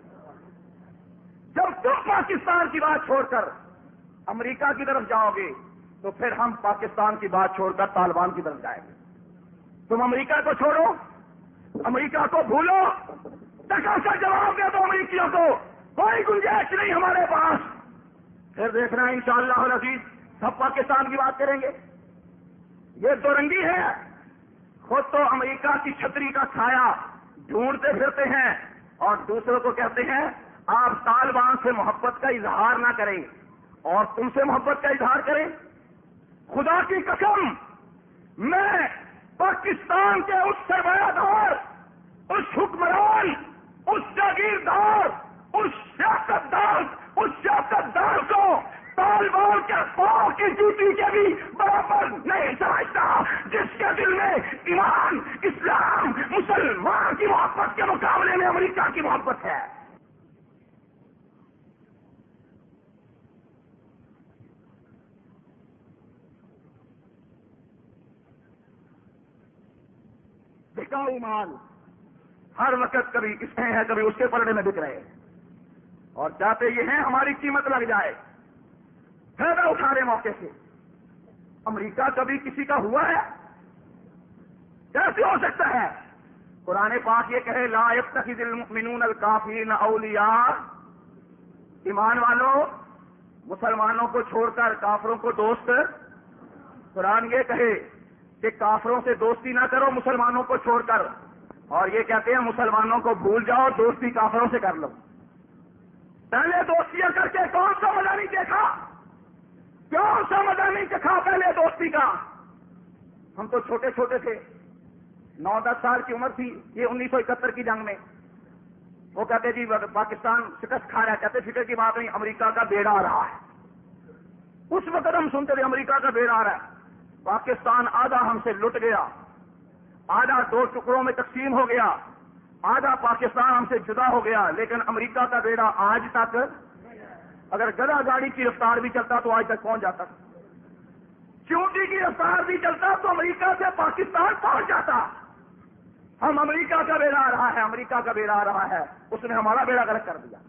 جب تم پاکستان کی بات چھوڑ کر امریکہ کی طرف جاؤ گے تو پھر ہم پاکستان کی بات چھوڑ کر طالبان کی طرف جائیں گے۔ تم امریکہ کو چھوڑو، امریکہ کو بھولو، ٹکا سا جواب دے دو امریکیوں کو، کوئی گنجائش نہیں ہمارے پاس، پھر دیکھنا انشاءاللہ العزیز سب پاکستان کی بات کریں گے۔ یہ دو رنگی ہے، خود تو امریکہ کی چھتری کا سایہ ڈھونڈتے پھرتے ہیں اور دوسروں کو کہتے ہیں آپ طالبان سے محبت کا اظہار نہ کریں اور تم سے محبت کا اظہار کریں۔ خدا کی قسم، میں پاکستان کے اس سرمایہ دار، اس حکمران، اس جاگیردار، اس سیاست دار، اس سیاست دار کو طالبان کے پاؤں کی جوتی کے بھی برابر نہیں سمجھتا، جس کے دل میں ایمان، اسلام، مسلمان کی محبت کے مقابلے میں امریکہ کی محبت ہے۔ بکاؤ مال ہر وقت کبھی اس میں ہے، کبھی اس کے پلڑے میں بک رہے ہیں اور چاہتے یہ ہیں ہماری قیمت لگ جائے، فائدہ اٹھانے موقع سے۔ امریکہ کبھی کسی کا ہوا ہے؟ کیسے ہو سکتا ہے؟ قرآن پاک یہ کہے لا يتخذ المؤمنون الکافرین اولیاء، ایمان والوں مسلمانوں کو چھوڑ کر کافروں کو دوست۔ قرآن یہ کہے کہ کافروں سے دوستی نہ کرو مسلمانوں کو چھوڑ کر، اور یہ کہتے ہیں مسلمانوں کو بھول جاؤ، دوستی کافروں سے کر لو۔ پہلے دوستیاں کر کے کون سا مزہ نہیں دیکھا؟ کون سا مزہ نہیں دیکھا پہلے دوستی کا؟ ہم تو چھوٹے چھوٹے تھے، نو دس سال کی عمر تھی، یہ انیس سو اکہتر کی جنگ میں۔ وہ کہتے جی پاکستان شکست کھا رہا ہے، کہتے فکر کی بات نہیں، امریکہ کا بیڑا آ رہا ہے۔ اس وقت ہم سنتے تھے امریکہ کا بیڑا آ رہا ہے، پاکستان آدھا ہم سے لٹ گیا، آدھا دو ٹکڑوں میں تقسیم ہو گیا، آدھا پاکستان ہم سے جدا ہو گیا، لیکن امریکہ کا بیڑا آج تک، اگر گدا گاڑی کی رفتار بھی چلتا تو آج تک پہنچ جاتا، چونٹی کی رفتار بھی چلتا تو امریکہ سے پاکستان پہنچ جاتا۔ ہم امریکہ کا بیڑا آ رہا ہے، امریکہ کا بیڑا آ رہا ہے، اس نے ہمارا بیڑا غرق کر دیا،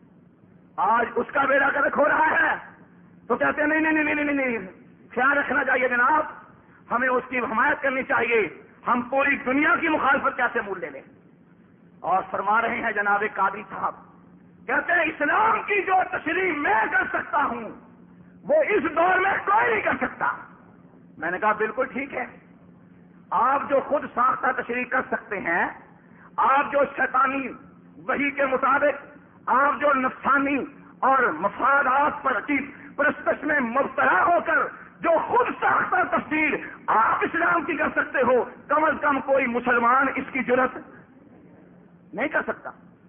آج اس کا بیڑا غرق ہو رہا ہے تو کہتے ہیں نہیں نہیں نہیں نہیں نہیں، خیال رکھنا چاہیے جناب، ہمیں اس کی حمایت کرنی چاہیے، ہم پوری دنیا کی مخالفت کیسے مول لے لیں۔ اور فرما رہے ہیں جناب قادری صاحب، کہتے ہیں اسلام کی جو تشریح میں کر سکتا ہوں وہ اس دور میں کوئی نہیں کر سکتا۔ میں نے کہا بالکل ٹھیک ہے، آپ جو خود ساختہ تشریح کر سکتے ہیں، آپ جو شیطانی وحی کے مطابق، آپ جو نفسانی اور مفادات پر کی پرستش میں مبتلا ہو کر جو خود ساختہ تفسیر آپ اسلام کی کر سکتے ہو، کم از کم کوئی مسلمان اس کی جرت نہیں کر سکتا۔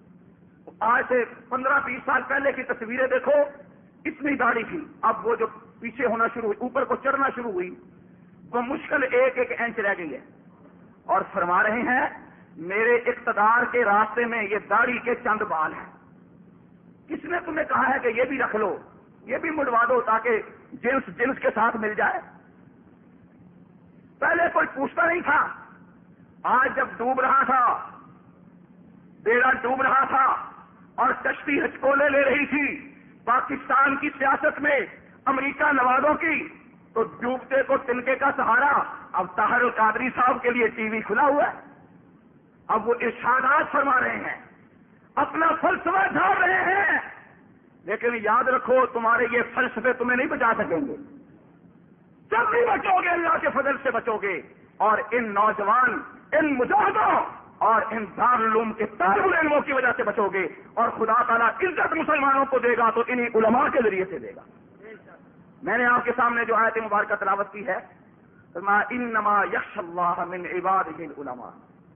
آج سے پندرہ بیس سال پہلے کی تصویریں دیکھو، اتنی داڑھی تھی، اب وہ جو پیچھے ہونا شروع ہوئی، اوپر کو چڑھنا شروع ہوئی، وہ مشکل ایک ایک انچ رہ گئی ہے۔ اور فرما رہے ہیں میرے اقتدار کے راستے میں یہ داڑھی کے چند بال ہیں، کس نے تمہیں کہا ہے کہ یہ بھی رکھ لو، یہ بھی مڑوا دو تاکہ جنس جنس کے ساتھ مل جائے؟ پہلے کوئی پوچھتا نہیں تھا، آج جب ڈوب رہا تھا، بیڑا ڈوب رہا تھا اور کشتی ہچکولے لے رہی تھی پاکستان کی سیاست میں امریکہ نوازوں کی، تو ڈوبتے کو تنکے کا سہارا۔ اب طاہر القادری صاحب کے لیے ٹی وی کھلا ہوا ہے، اب وہ ارشادات فرما رہے ہیں، اپنا فلسفہ ڈھال رہے ہیں، لیکن یاد رکھو تمہارے یہ فلسفے تمہیں نہیں بچا سکیں گے، جب بھی بچو گے اللہ کے فضل سے بچو گے، اور ان نوجوان، ان مجاہدوں اور ان دارالعلوم کے طالب علموں کی وجہ سے بچو گے، اور خدا تعالیٰ عزت مسلمانوں کو دے گا تو انہی علماء کے ذریعے سے دے گا۔ میں نے آپ کے سامنے جو آیت مبارکہ تلاوت کی ہے، انما یخشی اللہ من عبادہ العلماء،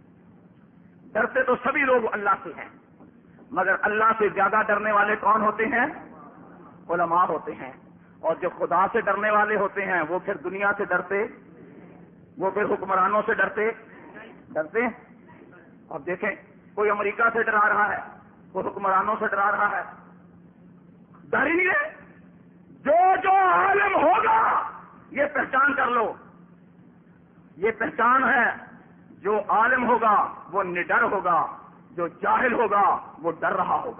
ڈرتے تو سبھی لوگ اللہ سے ہیں، مگر اللہ سے زیادہ ڈرنے والے کون ہوتے ہیں؟ علماء ہوتے ہیں۔ اور جو خدا سے ڈرنے والے ہوتے ہیں وہ پھر دنیا سے ڈرتے، وہ پھر حکمرانوں سے ڈرتے ڈرتے ہیں۔ اب دیکھیں، کوئی امریکہ سے ڈرا رہا ہے، کوئی حکمرانوں سے ڈرا رہا ہے، ڈریے جو جو عالم ہوگا یہ پہچان کر لو، یہ پہچان ہے، جو عالم ہوگا وہ نڈر ہوگا، جو جاہل ہوگا وہ ڈر رہا ہوگا۔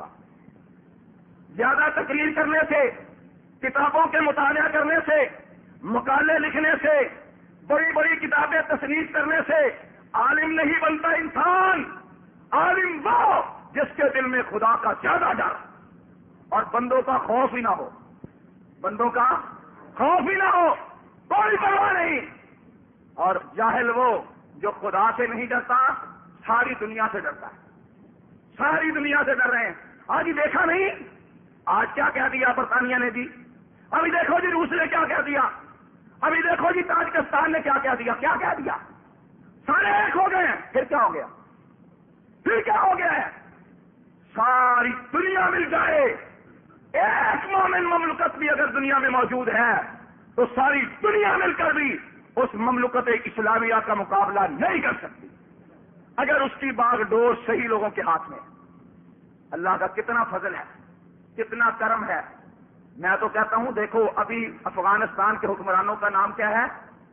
زیادہ تقریر کرنے سے، کتابوں کے مطالعہ کرنے سے، مقالے لکھنے سے، بڑی بڑی کتابیں تصنیف کرنے سے عالم نہیں بنتا انسان۔ عالم وہ جس کے دل میں خدا کا زیادہ ڈر اور بندوں کا خوف ہی نہ ہو، بندوں کا خوف ہی نہ ہو، کوئی پرواہ نہیں۔ اور جاہل وہ جو خدا سے نہیں ڈرتا، ساری دنیا سے ڈرتا ہے، ساری دنیا سے ڈر رہے ہیں۔ آج ہی دیکھا نہیں، آج کیا کہہ دیا برطانیہ نے جی، ابھی دیکھو جی روس نے کیا کہہ دیا، ابھی دیکھو جی تاجکستان نے کیا کہہ دیا، کیا کہہ دیا، سارے ایک ہو گئے ہیں۔ پھر کیا ہو گیا، پھر کیا ہو گیا ہے؟ ساری دنیا مل جائے، ایک مومن مملکت بھی اگر دنیا میں موجود ہے تو ساری دنیا مل کر بھی اس مملکت اسلامیہ کا مقابلہ نہیں کر سکتی اگر اس کی باغ ڈور صحیح لوگوں کے ہاتھ میں۔ اللہ کا کتنا فضل ہے، کتنا کرم ہے۔ میں تو کہتا ہوں، دیکھو ابھی افغانستان کے حکمرانوں کا نام کیا ہے؟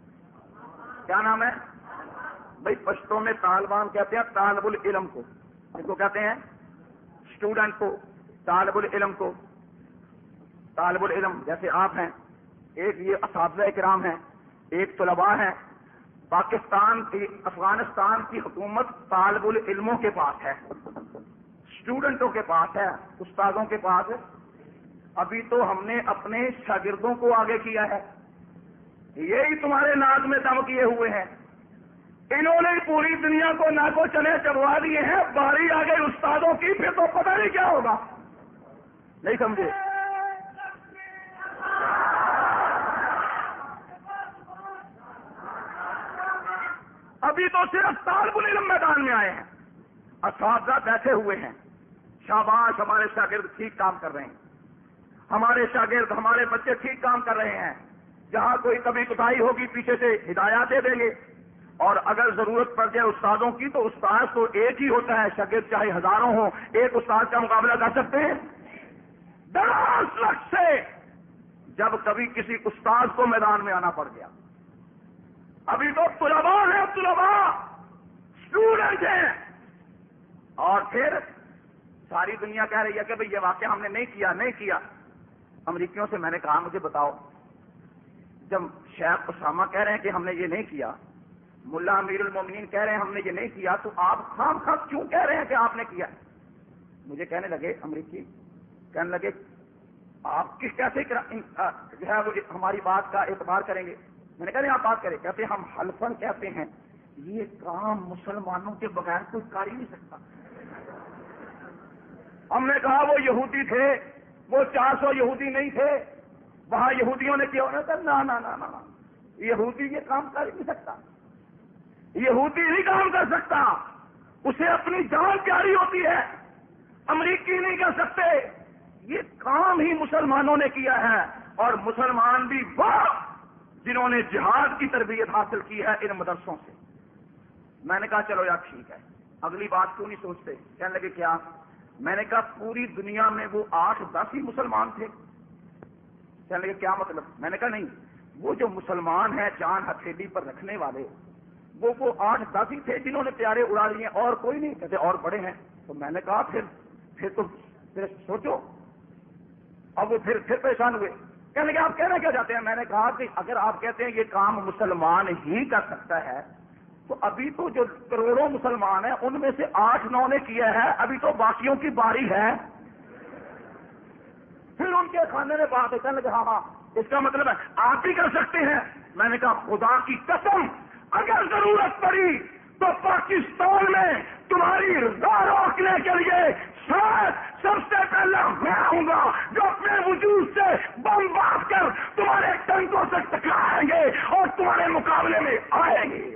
کیا نام ہے بھائی؟ پشتوں میں طالبان کہتے ہیں طالب العلم کو، جن کو کہتے ہیں اسٹوڈنٹ کو، طالب العلم کو، طالب العلم جیسے آپ ہیں، ایک یہ اساتذہ کرام ہیں، ایک طلباء ہیں۔ پاکستان کی، افغانستان کی حکومت طالب العلموں کے پاس ہے، اسٹوڈنٹوں کے پاس ہے، استادوں کے پاس ہے۔ ابھی تو ہم نے اپنے شاگردوں کو آگے کیا ہے، یہی تمہارے ناک میں دم کیے ہوئے ہیں، انہوں نے پوری دنیا کو ناکو چنے چڑھوا دیے ہیں۔ باری آ گئی استادوں کی، پھر تو پتہ نہیں کیا ہوگا، نہیں سمجھے؟ ابھی تو صرف طالب العلم میدان میں آئے ہیں، اساتذہ بیٹھے ہوئے ہیں، شاباش ہمارے شاگرد ٹھیک کام کر رہے ہیں، ہمارے شاگرد، ہمارے بچے ٹھیک کام کر رہے ہیں۔ جہاں کوئی کبھی کوتاہی ہوگی پیچھے سے ہدایات دے دیں گے، اور اگر ضرورت پڑ جائے استادوں کی تو استاد تو ایک ہی ہوتا ہے، شاگرد چاہے ہزاروں ہوں، ایک استاد کا مقابلہ کر سکتے ہیں؟ دس لاکھ سے جب کبھی کسی استاد کو میدان میں آنا پڑ گیا۔ ابھی تو طلباء ہیں، طلباء اسٹوڈنٹ ہیں، اور پھر ساری دنیا کہہ رہی ہے کہ بھئی یہ واقعہ ہم نے نہیں کیا نہیں کیا۔ امریکیوں سے میں نے کہا مجھے بتاؤ، جب شیخ اسامہ کہہ رہے ہیں کہ ہم نے یہ نہیں کیا، ملا امیر المومنین کہہ رہے ہیں ہم نے یہ نہیں کیا، تو آپ خام خام کیوں کہہ رہے ہیں کہ آپ نے کیا؟ مجھے کہنے لگے امریکی، کہنے لگے آپ کس کیسے جو ہے وہ ہماری بات کا اعتبار کریں گے؟ میں نے کہا نہیں آپ بات کریں۔ کہتے ہم حلفاً کہتے ہیں یہ کام مسلمانوں کے بغیر کوئی کر ہی نہیں سکتا۔ ہم نے کہا وہ یہودی تھے، وہ چار سو یہودی نہیں تھے، وہاں یہودیوں نے کیا؟ نہ نہ نہ نہ یہودی یہ کام کر ہی نہیں سکتا، یہودی نہیں کام کر سکتا، اسے اپنی جان پیاری ہوتی ہے، امریکی نہیں کر سکتے، یہ کام ہی مسلمانوں نے کیا ہے۔ اور مسلمان بھی وہ جنہوں نے جہاد کی تربیت حاصل کی ہے ان مدرسوں سے۔ میں نے کہا چلو یار ٹھیک ہے، اگلی بات کیوں نہیں سوچتے؟ کہنے لگے کیا؟ میں نے کہا پوری دنیا میں وہ آٹھ دس ہی مسلمان تھے۔ کہنے لگے کیا مطلب؟ میں نے کہا نہیں، وہ جو مسلمان ہیں جان ہتھیلی پر رکھنے والے، وہ وہ آٹھ دس ہی تھے جنہوں نے پیارے اڑا لیے، اور کوئی نہیں؟ کہتے اور بڑے ہیں۔ تو میں نے کہا پھر پھر تو پھر سوچو۔ اب وہ پھر پھر پریشان ہوئے، کہنے لگے آپ کہنا کیا چاہتے ہیں؟ میں نے کہا کہ اگر آپ کہتے ہیں یہ کام مسلمان ہی کر سکتا ہے تو ابھی تو جو کروڑوں مسلمان ہیں ان میں سے آٹھ نو نے کیا ہے، ابھی تو باقیوں کی باری ہے۔ پھر ان کے کھانے میں بات ہے، کہنے لگے ہاں ہاں اس کا مطلب ہے آپ ہی کر سکتے ہیں۔ میں نے کہا خدا کی قسم اگر ضرورت پڑی تو پاکستان میں تمہاری رضا روکنے کے لیے شاید سب سے پہلے میں آؤں گا جو اپنے وجود سے بم باندھ کر تمہارے ٹنکوں سے ٹکرائیں گے اور تمہارے مقابلے میں آئیں گے.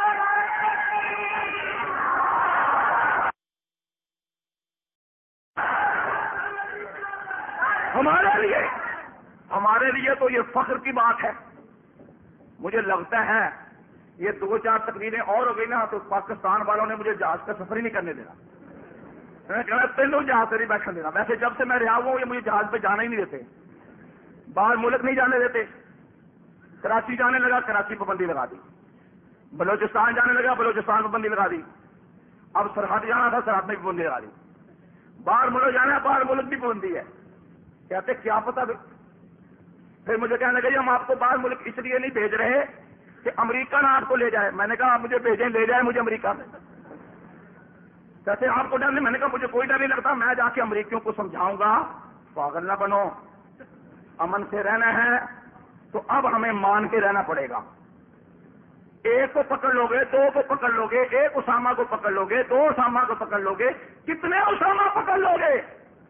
ہمارے لیے ہمارے لیے تو یہ فخر کی بات ہے. مجھے لگتا ہے یہ دو چار تقریریں اور ہو گئی نا تو پاکستان والوں نے مجھے جہاز کا سفر ہی نہیں کرنے دینا. میں کہنا تینوں جہاز سے نہیں بیٹھنے دینا. ویسے جب سے میں رہا ہوں یہ مجھے جہاز پہ جانا ہی نہیں دیتے, باہر ملک نہیں جانے دیتے. کراچی جانے لگا کراچی پابندی لگا دی, بلوچستان جانے لگا بلوچستان پابندی لگا دی, اب سرحد جانا تھا سرحد میں بھی پابندی لگا دی. باہر ملک جانا ہے باہر ملک بھی پابندی ہے. کہتے کیا پتا. پھر مجھے کہنے لگا ہم آپ کو باہر ملک اس لیے نہیں بھیج رہے کہ امریکہ نہ آپ کو لے جائے. میں نے کہا آپ مجھے بھیجیں, لے جائیں مجھے امریکہ میں. کہتے آپ کو ڈر نہیں. میں نے کہا مجھے کوئی ڈر نہیں لگتا, میں جا کے امریکیوں کو سمجھاؤں گا پاگل نہ بنو, امن سے رہنا ہے تو اب ہمیں مان کے رہنا پڑے گا. ایک کو پکڑ لو گے, دو کو پکڑ لو گے, ایک اسامہ کو پکڑ لو گے, دو اسامہ کو پکڑ لو گے, کتنے اسامہ پکڑ لو گے,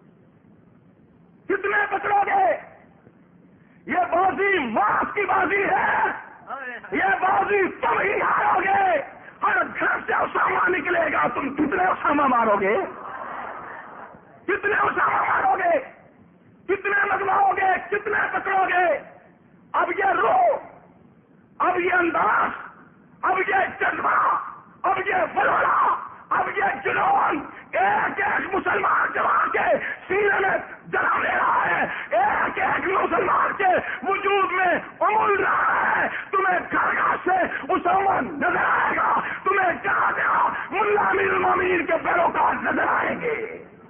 کتنے پکڑو گے؟ یہ بازی ماس کی بازی ہے, یہ بازی تم ہی ہارو گے. ہر گھر سے اسامہ نکلے گا, تم کتنے اسامہ مارو گے, کتنے اسامہ مارو گے, کتنے لگواؤ گے, کتنے پکڑو گے؟ اب یہ روح, اب یہ انداز, اب یہ جذبہ, اب یہ بلولا, اب یہ جنون ایک ایک مسلمان جوان کے سینے میں جنم لے رہا ہے, ایک ایک مسلمان کے وجود میں امول رہا ہے. تمہیں گھر سے اسامہ نظر آئے گا, تمہیں جہاں جہاں ملا امیر المومنین کے پیروکار نظر آئیں گے.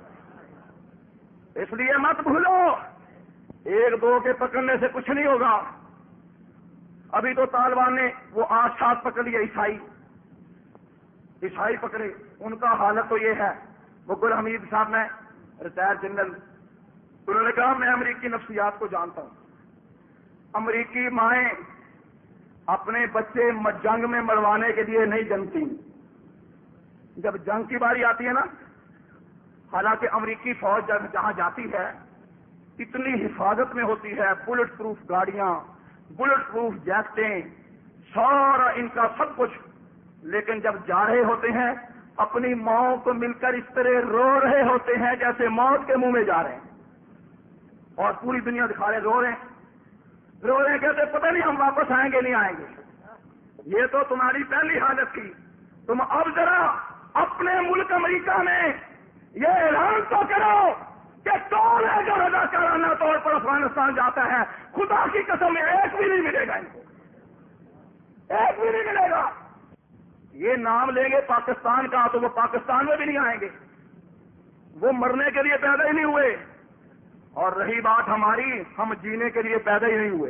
اس لیے مت بھولو ایک دو کے پکڑنے سے کچھ نہیں ہوگا. ابھی تو طالبان نے وہ آٹھ سات پکڑ لیے, عیسائی عیسائی پکڑے. ان کا حالت تو یہ ہے, وہ گل حمید صاحب نے ریٹائر جنرل, انہوں نے کہا میں امریکی نفسیات کو جانتا ہوں. امریکی مائیں اپنے بچے جنگ میں مروانے کے لیے نہیں جنگتی. جب جنگ کی باری آتی ہے نا, حالانکہ امریکی فوج جب جہاں جاتی ہے اتنی حفاظت میں ہوتی ہے, بلٹ پروف گاڑیاں, بلٹ پروف جیکٹیں, سارا ان کا سب کچھ, لیکن جب جا رہے ہوتے ہیں اپنی ماں کو مل کر اس طرح رو رہے ہوتے ہیں جیسے موت کے منہ میں جا رہے ہیں, اور پوری دنیا دکھا رہے رو رہے ہیں رو رہے ہیں کہتے پتہ نہیں ہم واپس آئیں گے نہیں آئیں گے. یہ تو تمہاری پہلی حالت تھی. تم اب ذرا اپنے ملک امریکہ میں یہ اعلان تو کرو کہ کون ہے جو رضاکارانہ طور پر افغانستان جاتا ہے. خدا کی قسم ایک بھی نہیں ملے گا ان کو, ایک بھی نہیں ملے گا. یہ نام لیں گے پاکستان کا تو وہ پاکستان میں بھی نہیں آئیں گے, وہ مرنے کے لیے پیدا ہی نہیں ہوئے. اور رہی بات ہماری, ہم جینے کے لیے پیدا ہی نہیں ہوئے,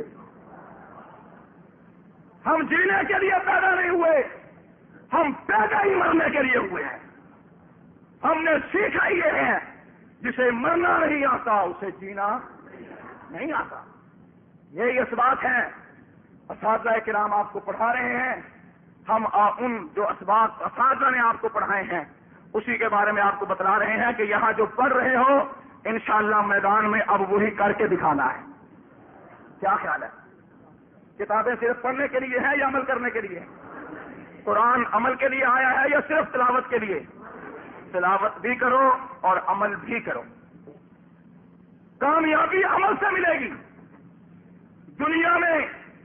ہم جینے کے لیے پیدا نہیں ہوئے, ہم پیدا ہی مرنے کے لیے ہوئے ہیں. ہم نے سیکھا یہ ہے جسے مرنا نہیں آتا اسے جینا نہیں آتا. یہی اسباق ہیں. اساتذہ کرام آپ کو پڑھا رہے ہیں, ہم ان جو اسباق اساتذہ نے آپ کو پڑھائے ہیں اسی کے بارے میں آپ کو بتلا رہے ہیں کہ یہاں جو پڑھ رہے ہو انشاءاللہ میدان میں اب وہی کر کے دکھانا ہے. کیا خیال ہے؟ کتابیں صرف پڑھنے کے لیے ہیں یا عمل کرنے کے لیے؟ قرآن عمل کے لیے آیا ہے یا صرف تلاوت کے لیے؟ تلاوت بھی کرو اور عمل بھی کرو. کامیابی عمل سے ملے گی. دنیا میں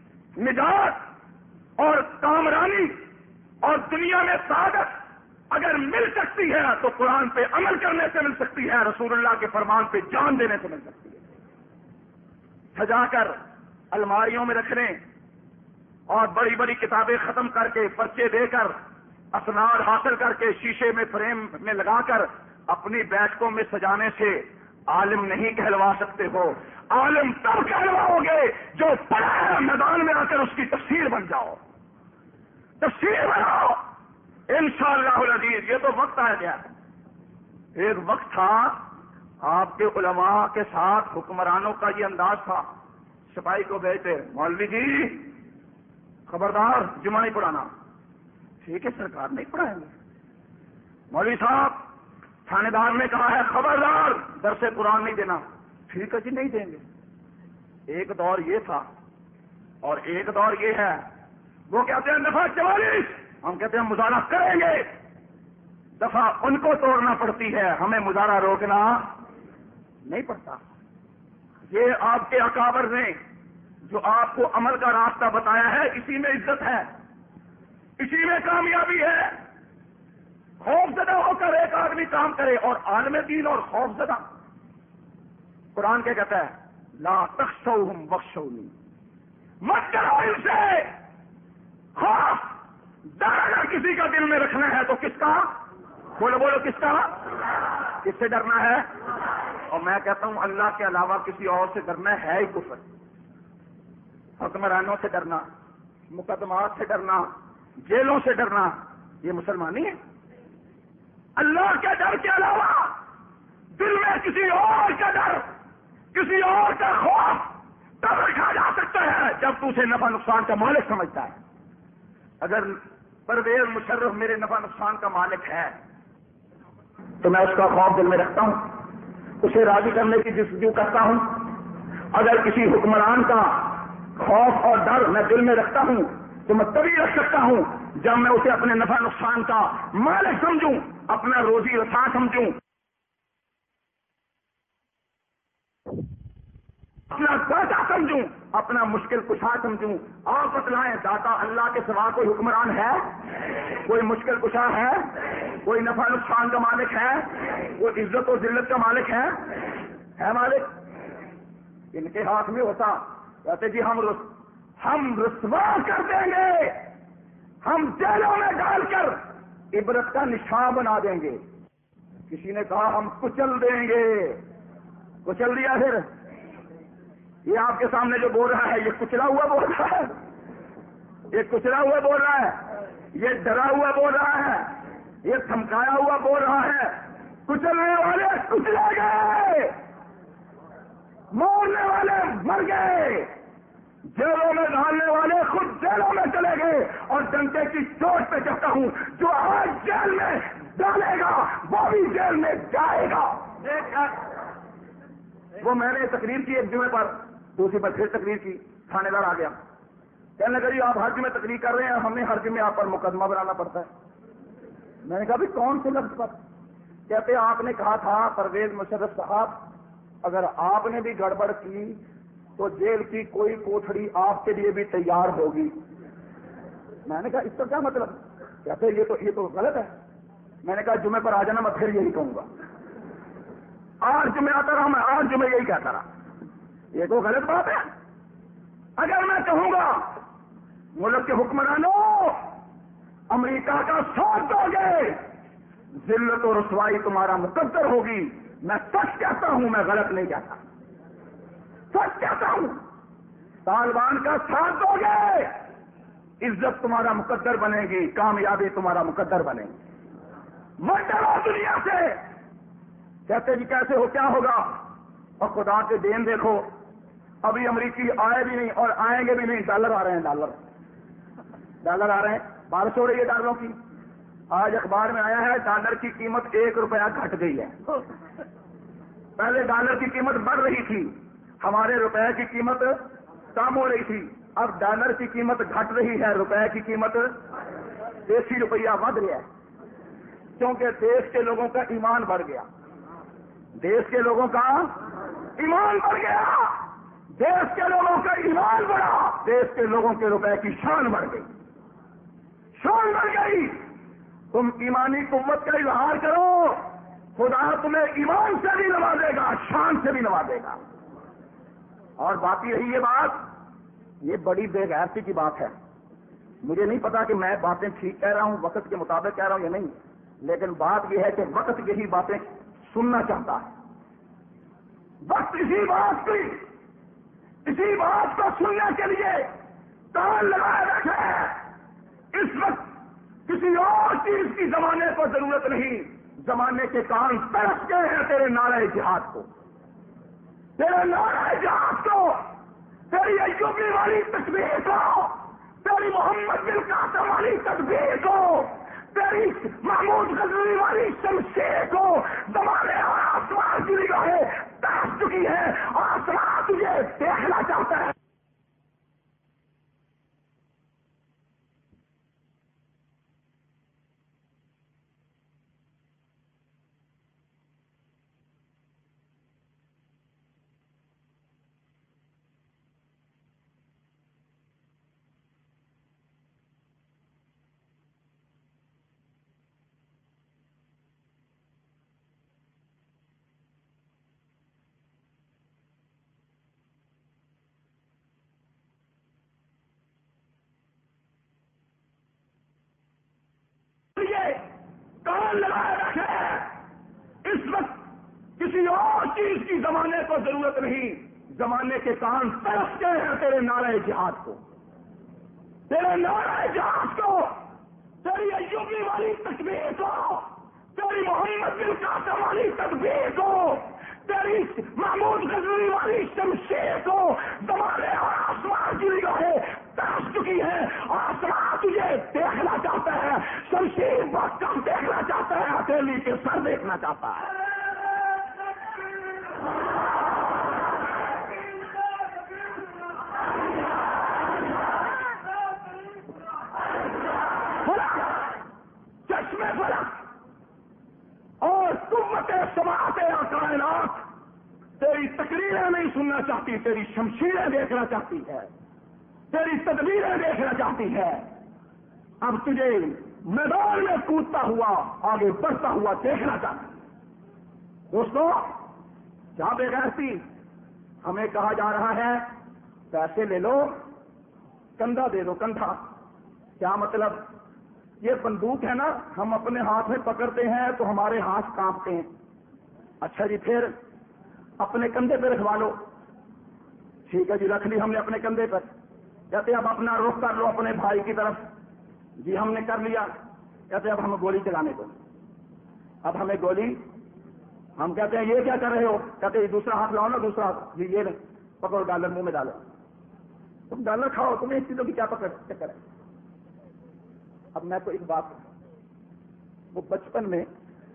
نجات اور کامرانی اور دنیا میں سعادت اگر مل سکتی ہے تو قرآن پہ عمل کرنے سے مل سکتی ہے, رسول اللہ کے فرمان پہ جان دینے سے مل سکتی ہے. سجا کر الماریوں میں رکھنے اور بڑی بڑی کتابیں ختم کر کے پرچے دے کر اسناد حاصل کر کے شیشے میں فریم میں لگا کر اپنی بیٹھکوں میں سجانے سے عالم نہیں کہلوا سکتے ہو. عالم تب کہلواؤ گے جو پڑھا ہے میدان میں آ کر اس کی تفسیر بن جاؤ, تفسیر بناؤ انشاءاللہ العزیز. یہ تو وقت آ گیا. ایک وقت تھا آپ کے علماء کے ساتھ حکمرانوں کا یہ انداز تھا, سپاہی کو بھیجتے مولوی جی خبردار جمعہ نہیں پڑھانا. ٹھیک ہے سرکار نہیں پڑھائیں گے, مولوی صاحب تھانے دار نے کہا ہے خبردار درس قرآن نہیں دینا. ٹھیک ہے جی نہیں دیں گے. ایک دور یہ تھا اور ایک دور یہ ہے. وہ کہتے ہیں دفعہ چوالیس, ہم کہتے ہیں مظاہرہ کریں گے. دفعہ ان کو توڑنا پڑتی ہے, ہمیں مظاہرہ روکنا نہیں پڑتا. یہ آپ کے اکابر نے جو آپ کو عمل کا راستہ بتایا ہے, اسی میں عزت ہے, اسی میں کامیابی ہے. خوف زدہ ہو کر ایک آدمی کام کرے اور عالم دین اور خوف زدہ. قرآن کیا کہتا ہے؟ لا تخشوہم واخشونی, مت ڈرو ان سے. خوف ڈر اگر کسی کا دل میں رکھنا ہے تو کس کا؟ بولو بولو کس کا؟ کس سے ڈرنا ہے؟ اور میں کہتا ہوں اللہ کے علاوہ کسی اور سے ڈرنا ہے ہی کفر. حکمرانوں سے ڈرنا, مقدمات سے ڈرنا, جیلوں سے ڈرنا, یہ مسلمانی ہے. اللہ کے ڈر کے علاوہ دل میں کسی اور کا ڈر, کسی اور کا خوف تب رکھا جا سکتا ہے جب تو اسے نفع نقصان کا مالک سمجھتا ہے. اگر پرویز مشرف میرے نفع نقصان کا مالک ہے تو میں اس کا خوف دل میں رکھتا ہوں, اسے راضی کرنے کی جستجو کرتا ہوں. اگر کسی حکمران کا خوف اور ڈر میں دل میں رکھتا ہوں تو میں تبھی رکھ سکتا ہوں جب میں اسے اپنے نفع نقصان کا مالک سمجھوں, اپنا روزی رساں سمجھوں, اپنا داتا سمجھوں, اپنا مشکل کشا سمجھوں. آپ بتلائیں داتا اللہ کے سوا کوئی حکمران ہے؟ کوئی مشکل کشا ہے؟ کوئی نفع نقصان کا مالک ہے؟ کوئی عزت و ذلت کا مالک ہے؟ ہے مالک؟ ان کے ہاتھ میں ہوتا کہتے جی ہم رس ہم رسوا کر دیں گے, ہم جیلوں میں ڈال کر عبرت کا نشان بنا دیں گے. کسی نے کہا ہم کچل دیں گے. کچل دیا. پھر یہ آپ کے سامنے جو بول رہا ہے یہ کچلا ہوا بول رہا ہے, یہ کچلا ہوا بول رہا ہے, یہ ڈرا ہوا بول رہا ہے, یہ دھمکایا ہوا بول رہا ہے. کچلنے والے کچلے گئے, مورنے والے مر گئے, جیلوں میں ڈالنے والے خود جیلوں میں چلے گئے. اور ڈنکے کی چوٹ پہ کہتا ہوں جو آج جیل میں ڈالے گا وہ بھی جیل میں جائے گا. وہ میں نے تقریر کی ایک جمعے پر, دوسری پر پھر تقریر کی, تھانے دار آ گیا, کہنے لگا جی آپ ہر جمعے تقریر کر رہے ہیں, ہمیں ہر جمعے آپ پر مقدمہ بنانا پڑتا ہے. میں نے کہا بھی کون سے لفظ پر؟ کہتے آپ نے کہا تھا پرویز مشرف صاحب اگر آپ نے بھی گڑبڑ کی تو جیل کی کوئی کوٹھڑی آپ کے لیے بھی تیار ہوگی. میں نے کہا اس کا کیا مطلب؟ کہتے یہ تو یہ تو غلط ہے. میں نے کہا جمعے پر آ جانا, میں پھر یہی کہوں گا. آج جمعے آتا رہا, میں آج جمعے یہی کہتا رہا. یہ تو غلط بات ہے. اگر میں کہوں گا ملک کے حکمرانوں امریکہ کا ساتھ دو گے, ذلت و رسوائی تمہارا مقدر ہوگی, میں سچ کہتا ہوں, میں غلط نہیں کہتا, سچ کہتا ہوں. طالبان کا ساتھ دو گے, عزت تمہارا مقدر بنے گی, کامیابی تمہارا مقدر بنے گی. مت ڈرو دنیا سے. کہتے جی کیسے ہو, کیا ہوگا؟ اور خدا کے دین دیکھو, ابھی امریکی آئے بھی نہیں اور آئیں گے بھی نہیں. ڈالر آ رہے ہیں, ڈالر ڈالر آ رہے ہیں, بارش ہو رہی ہے ڈالروں کی. آج اخبار میں آیا ہے ڈالر کی قیمت ایک روپیہ گھٹ گئی ہے. پہلے ڈالر کی قیمت بڑھ رہی تھی, ہمارے روپے کی قیمت کم ہو رہی تھی. اب ڈالر کی قیمت گھٹ رہی ہے, روپے کی قیمت دیسی روپیہ بڑھ گیا ہے. کیونکہ دیش کے لوگوں کا ایمان بڑھ گیا, دیش کے لوگوں کا ایمان بڑھ گیا, دیش کے لوگوں کا ایمان بڑھا, دیش کے لوگوں کے روپے کی شان بڑھ گئی, شان بڑھ گئی. تم ایمانی قوت کا اظہار کرو, خدا تمہیں ایمان سے بھی نوازے گا, شان سے بھی نوازے گا. اور باقی رہی یہ بات, یہ بڑی بے غیرتی کی بات ہے. مجھے نہیں پتا کہ میں باتیں ٹھیک کہہ رہا ہوں, وقت کے مطابق کہہ رہا ہوں یا نہیں, لیکن بات یہ ہے کہ وقت یہی باتیں سننا چاہتا ہے. وقت اسی بات کی اسی بات کو سننے کے لیے کان لگائے بیٹھے ہیں. اس وقت کسی اور چیز کی زمانے کو ضرورت نہیں, زمانے کے کان ترس گئے ہیں تیرے نعرہ جہاد کو, تیرے نعرہ جہاد کو, تیری ایوبی والی تکبیر کو, تیری محمد بن قاسم والی تکبیر کو, تیری محمود غزنوی والی شمشیر کو زمانے اور آسمان کی نگاہیں ترس چکی ہے، آسمان تجھے دیکھنا چاہتا ہے۔ کان لگائے رکھے، اس وقت کسی اور چیز کی زمانے کو ضرورت نہیں، زمانے کے کان ترستے ہیں تیرے نعرہ جہاد کو، تیرے نعرہ جہاد کو، تیری ایوبی والی تکبیر کو، تیری محمد بن قاسم والی تکبیر کو، تیری محمود غزنوی والی شمشیر کو زمانے اور آسمان کی نگاہیں ترس چکی ہے، آسمان تجھے دیکھنا چاہتا ہے، شمشیر وقت دیکھنا چاہتا ہے، ہتھیلی کے سر دیکھنا چاہتا ہے۔ چشمے فلک اور قوت سماعت اور کائنات تیری تقریریں نہیں سننا چاہتی، تیری شمشیریں دیکھنا چاہتی ہے، تیری تدبیریں دیکھنا چاہتی ہے۔ اب تجھے میدان میں کودتا ہوا آگے بڑھتا ہوا دیکھنا چاہتی ہے۔ دوستو، جہاں بے غیرتی ہمیں کہا جا رہا ہے پیسے لے لو، کندھا دے دو، کندھا کیا مطلب؟ یہ بندوق ہے نا، ہم اپنے ہاتھ میں پکڑتے ہیں تو ہمارے ہاتھ کانپتے ہیں۔ اچھا جی، پھر اپنے کندھے پہ رکھوا لو۔ ٹھیک ہے جی، رکھ لی ہم نے اپنے کندھے پر، کہتے اب اپنا رخ کر لو اپنے بھائی کی طرف۔ جی ہم نے کر لیا، کہتے اب ہمیں گولی چلانے دو، اب ہمیں گولی۔ ہم کہتے ہیں یہ کیا کر رہے ہو؟ کہتے ہیں دوسرا ہاتھ لاؤ نا، دوسرا ہاتھ، جی یہ پکڑو، ڈالر منہ میں ڈالو۔ تم ڈالر کھاؤ، تمہیں اس چیزوں کی کیا پکڑ چکر ہے؟ اب میں تو ایک بات، وہ بچپن میں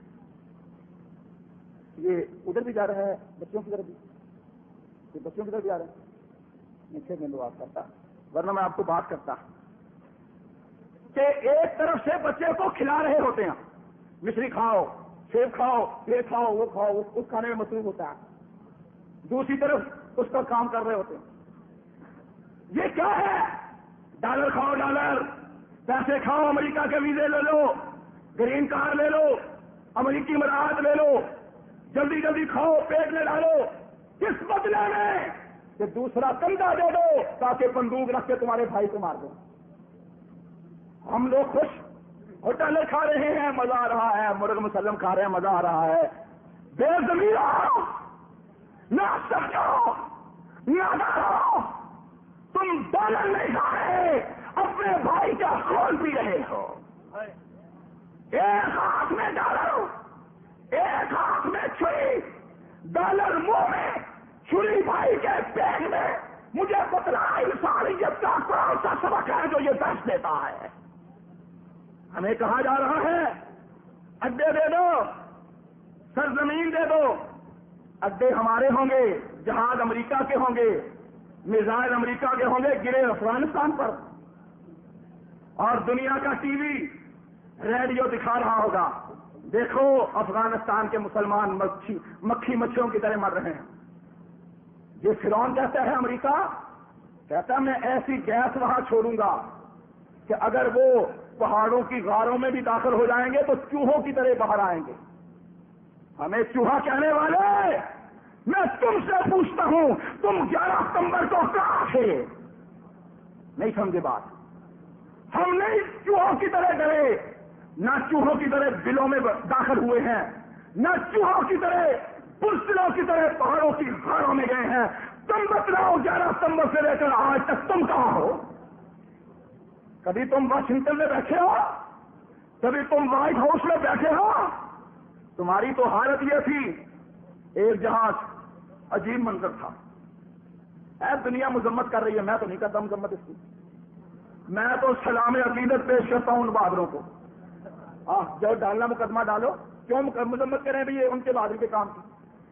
یہ ادھر بھی جا رہا ہے، بچوں کی طرف بھی، یہ بچوں کی طرف بھی آ رہا ہے، میں پھر میں بات کرتا، ورنہ میں آپ کو بات کرتا کہ ایک طرف سے بچے کو کھلا رہے ہوتے ہیں، مچھلی کھاؤ، سیب کھاؤ، یہ کھاؤ، وہ کھاؤ، اس کھانے میں مصروف ہوتا ہے، دوسری طرف اس کا کام کر رہے ہوتے ہیں۔ یہ کیا ہے؟ ڈالر کھاؤ، ڈالر، پیسے کھاؤ، امریکہ کے ویزے لے لو، گرین کارڈ لے لو، امریکی مراحت لے لو، جلدی جلدی کھاؤ، پیٹ میں ڈالو، کس بدلے میں؟ کہ دوسرا کندھا دے دو تاکہ بندوق رکھ کے تمہارے بھائی کو مار دو۔ ہم لوگ خوش ہوٹل کھا رہے ہیں، مزہ آ رہا ہے، مرغ مسلم کھا رہے ہیں، مزہ آ رہا ہے۔ بے ضمیرو، نہ سمجھو، نہ ڈرو، تم ڈالر نہیں کھا رہے، اپنے بھائی کا خون پی رہے ہو۔ ایک ہاتھ میں ڈالر، ایک ہاتھ میں چھری، ڈالر منہ میں، چھری بھائی کے پیٹ میں۔ مجھے بتلا انسانیت کا کون سا سبق ہے جو یہ درس دیتا ہے؟ ہمیں کہا جا رہا ہے اڈے دے دو، سرزمین دے دو۔ اڈے ہمارے ہوں گے، جہاز امریکہ کے ہوں گے، میزائل امریکہ کے ہوں گے گرے افغانستان پر، اور دنیا کا ٹی وی ریڈیو دکھا رہا ہوگا، دیکھو افغانستان کے مسلمان مکھی مکھی مچھروں کی طرح مر رہے ہیں۔ یہ فرعون کہتا ہے امریکہ، کہتا ہے میں ایسی گیس وہاں چھوڑوں گا کہ اگر وہ پہاڑوں کی غاروں میں بھی داخل ہو جائیں گے تو چوہوں کی طرح باہر آئیں گے۔ ہمیں چوہا کہنے والے، میں تم سے پوچھتا ہوں تم گیارہ ستمبر کو کہاں تھے؟ نہیں سمجھے بات؟ ہم نہیں چوہوں کی طرح ڈرے، نہ چوہوں کی طرح بلوں میں داخل ہوئے ہیں، نہ چوہوں کی طرح بزدلوں کی طرح پہاڑوں کی غاروں میں گئے ہیں۔ تم بتلاؤ گیارہ ستمبر سے لے کر آج تک تم کہاں ہو؟ کبھی تم واشنگٹن میں بیٹھے ہو؟ کبھی تم وائٹ ہاؤس میں بیٹھے ہو؟ تمہاری تو حالت یہ تھی، ایک جہاز، عجیب منظر تھا۔ اے دنیا مذمت کر رہی ہے، میں تو نہیں کرتا مذمت اس کی، میں تو سلام عقیدت پیش کرتا ہوں ان بہادروں کو۔ آہ جو ڈالنا مقدمہ ڈالو، کیوں مذمت کریں بھی؟ یہ ان کے بہادری کے کام کی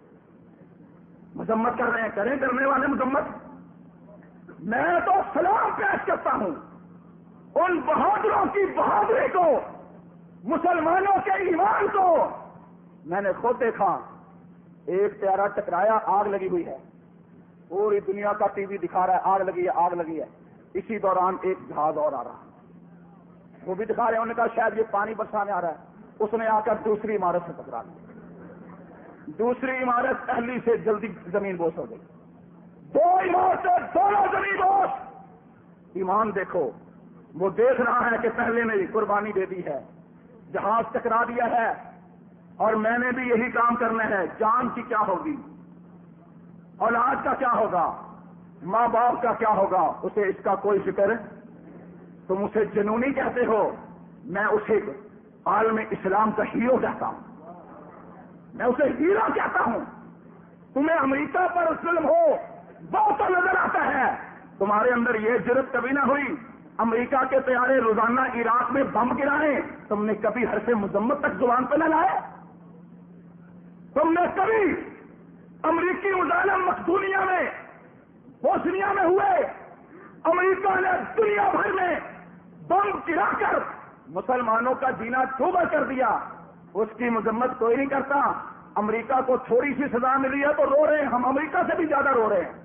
مذمت کر رہے ہیں، کریں کرنے والے مذمت۔ میں تو سلام پیش کرتا ہوں ان بہادروں کی بہادری کو، مسلمانوں کے ایمان کو۔ میں نے خود دیکھا ایک طیارہ ٹکرایا، آگ لگی ہوئی ہے، پوری دنیا کا ٹی وی دکھا رہا ہے آگ لگی ہے آگ لگی ہے۔ اسی دوران ایک جہاز اور آ رہا ہے، وہ بھی دکھا رہے ہیں، انہوں نے کہا شاید یہ پانی برسانے آ رہا ہے۔ اس نے آ کر دوسری عمارت سے ٹکرا دیا، دوسری عمارت پہلی سے جلدی زمین بوس ہو گئی، دو عمارتیں دونوں زمین بوس۔ ایمان دیکھو، وہ دیکھ رہا ہے کہ پہلے نے قربانی دے دی ہے، جہاز ٹکرا دیا ہے، اور میں نے بھی یہی کام کرنا ہے۔ جان کی کیا ہوگی، اولاد کا کیا ہوگا، ماں باپ کا کیا ہوگا، اسے اس کا کوئی فکر۔ تم اسے جنونی کہتے ہو، میں اسے عالم اسلام کا ہیرو کہتا ہوں، میں اسے ہیرو کہتا ہوں۔ تمہیں امریکہ پر ظلم ہو وہ تو نظر آتا ہے، تمہارے اندر یہ جرت کبھی نہ ہوئی امریکہ کے طیارے روزانہ عراق میں بم گرائیں، تم نے کبھی حرف مذمت تک زبان پہ نہ لائے؟ تم نے کبھی امریکی مظالم مقدونیہ میں، بوسنیا میں ہوئے، امریکہ نے دنیا بھر میں بم گرا کر مسلمانوں کا جینا چوبا کر دیا، اس کی مذمت کوئی نہیں کرتا۔ امریکہ کو تھوڑی سی سزا ملی ہے تو رو رہے ہیں، ہم امریکہ سے بھی زیادہ رو رہے ہیں۔